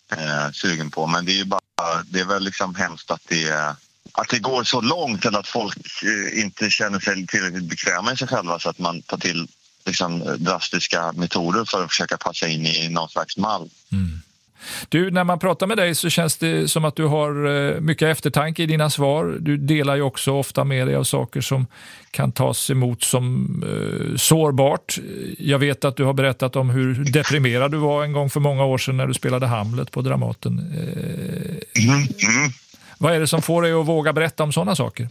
sugen på. Men det är ju bara, det är väl liksom hemskt att det går så långt eller att folk inte känner sig tillräckligt bekväma i sig själva så att man tar till liksom drastiska metoder för att försöka passa in i någon slags mall. Mm. Du, när man pratar med dig så känns det som att du har mycket eftertanke i dina svar. Du delar ju också ofta med dig av saker som kan tas emot som sårbart. Jag vet att du har berättat om hur deprimerad du var en gång för många år sedan när du spelade Hamlet på Dramaten. Vad är det som får dig att våga berätta om sådana saker?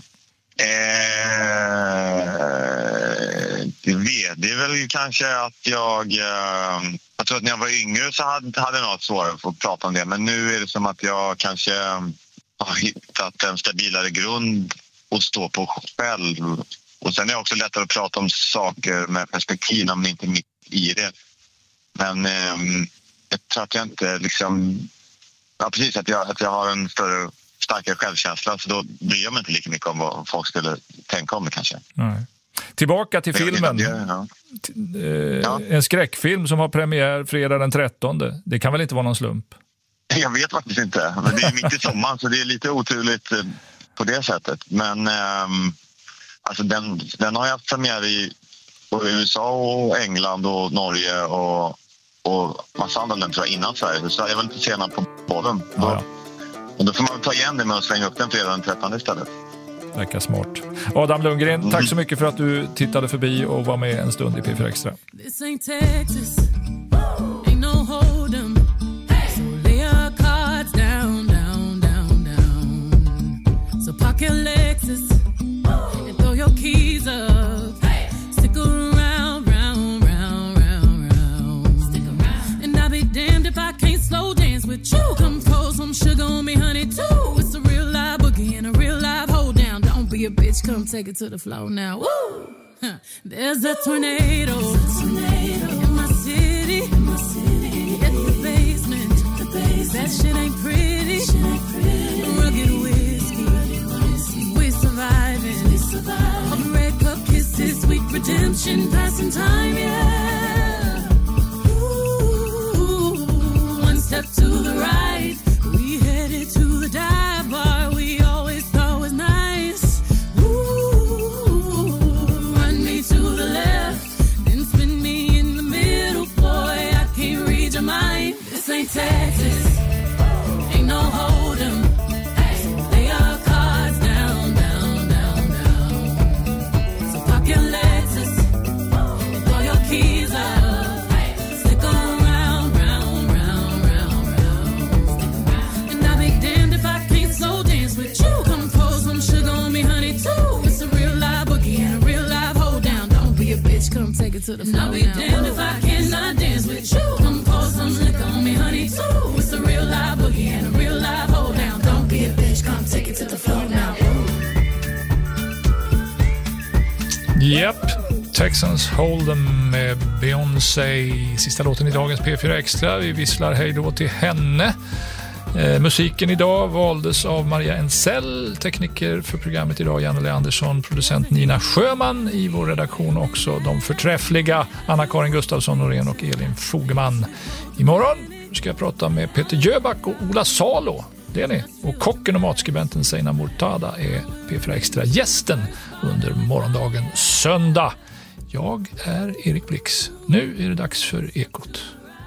Det är väl kanske att jag tror att när jag var yngre så hade jag något svårare för att prata om det. Men nu är det som att jag kanske har hittat en stabilare grund att stå på själv. Och sen är det också lättare att prata om saker med perspektiv när man inte är mitt i det. Men jag tror att jag inte liksom... Ja, precis, att jag har en starkare självkänsla, så då bryr jag mig inte lika mycket om vad folk skulle tänka om det kanske. Nej. Tillbaka till filmen. En skräckfilm som har premiär fredag den 13. Det kan väl inte vara någon slump? Jag vet faktiskt inte. Men det är mitt i sommaren så det är lite oturligt på det sättet. Men alltså den har jag haft premiär i USA och England och Norge och massa andra länder tror jag innan Sverige. Så jag var lite senare på båden. Och då får man ta igen det med att slänga upp den fredag den 13 istället. Verkar smart. Adam Lundgren, tack så mycket för att du tittade förbi och var med en stund i P4 Extra. This ain't Texas, ain't no hold'em. So lay your cards down, down, down, down. So park your Lexus and throw your keys up. Stick around, round, round, round, round. Stick around. And I'll be damned if I can't slow dance with you. Come pour some sugar on me, honey, too. It's a real live boogie and a real live hold down. Don't be a bitch, come take it to the floor now. Woo! There's a tornado in my city. At the basement. That shit ain't pretty. Rugged whiskey. We're surviving. All red cup kisses, sweet redemption, passing time, yeah. Ooh, one step to the right. We headed to the dive bar we always thought was nice. Run me to the left, then spin me in the middle, boy, I can't read your mind. This ain't Texas, ain't no hold'em. Lay your cards down, down, down, down. So pop your Lexus, throw your keys up, stick around, round, round, round, round. And I'll be damned if I can't slow dance with you. Come pour some sugar on me, honey, too. It's a real live boogie and a real live hold down. Don't be a bitch, come take it to the floor. And I'll be damned if I cannot dance with you. Come pour some liquor on me, honey, too. It's a real live boogie and a real live hold down. Don't be a bitch, come take it to the floor now. Japp, Texans Hold'em med Beyoncé. Sista låten i dagens P4 Extra. Vi visslar hej då till henne. Musiken idag valdes av Maria Ensell, tekniker för programmet idag Janne Andersson, producent Nina Sjöman, i vår redaktion också de förträffliga Anna-Karin Gustafsson Norén och Elin Fogeman. Imorgon ska jag prata med Peter Jöback och Ola Salo, det är ni. Och kocken och matskribenten Seina Mortada är P4 Extra gästen under morgondagen söndag. Jag är Erik Blix. Nu är det dags för Ekot.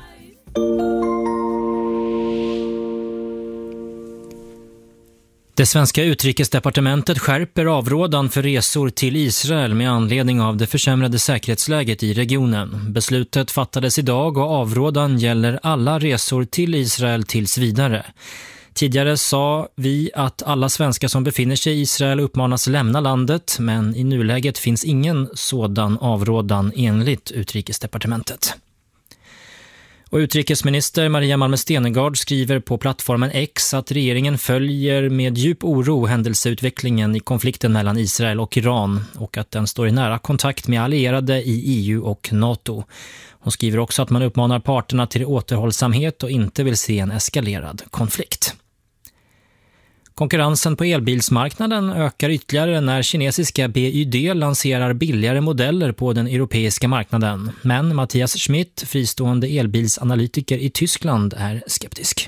Det svenska utrikesdepartementet skärper avrådan för resor till Israel med anledning av det försämrade säkerhetsläget i regionen. Beslutet fattades idag och avrådan gäller alla resor till Israel tills vidare. Tidigare sa vi att alla svenskar som befinner sig i Israel uppmanas lämna landet, men i nuläget finns ingen sådan avrådan enligt utrikesdepartementet. Och utrikesminister Maria Malmö Stenergard skriver på plattformen X att regeringen följer med djup oro händelseutvecklingen i konflikten mellan Israel och Iran och att den står i nära kontakt med allierade i EU och NATO. Hon skriver också att man uppmanar parterna till återhållsamhet och inte vill se en eskalerad konflikt. Konkurrensen på elbilsmarknaden ökar ytterligare när kinesiska BYD lanserar billigare modeller på den europeiska marknaden. Men Mattias Schmidt, fristående elbilsanalytiker i Tyskland, är skeptisk.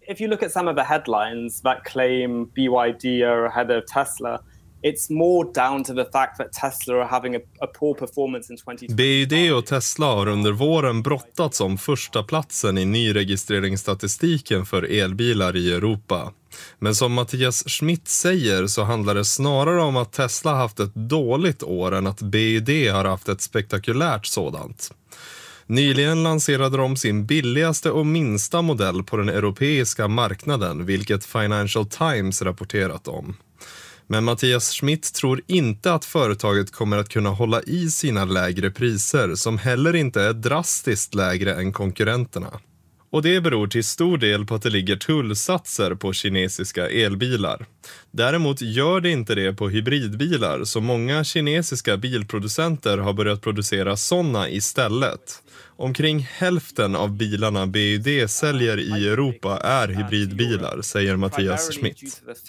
if you look at some of the headlines that claim BYD are ahead of Tesla, it's more down to the fact that Tesla are having a poor performance in 2020. BYD och Tesla har under våren brottats om första platsen i nyregistreringsstatistiken för elbilar i Europa. Men som Mattias Schmidt säger så handlar det snarare om att Tesla haft ett dåligt år än att BYD har haft ett spektakulärt sådant. Nyligen lanserade de sin billigaste och minsta modell på den europeiska marknaden, vilket Financial Times rapporterat om. Men Mattias Schmidt tror inte att företaget kommer att kunna hålla i sina lägre priser, som heller inte är drastiskt lägre än konkurrenterna. Och det beror till stor del på att det ligger tullsatser på kinesiska elbilar. Däremot gör det inte det på hybridbilar, så många kinesiska bilproducenter har börjat producera sådana istället. Omkring hälften av bilarna BYD säljer i Europa är hybridbilar, säger Mattias Schmidt.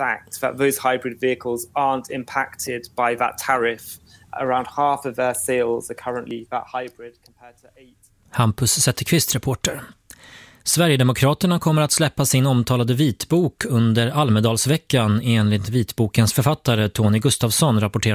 Hampus Zetterqvist, reporter. Sverigedemokraterna kommer att släppa sin omtalade vitbok under Almedalsveckan enligt vitbokens författare Tony Gustafsson, rapporterar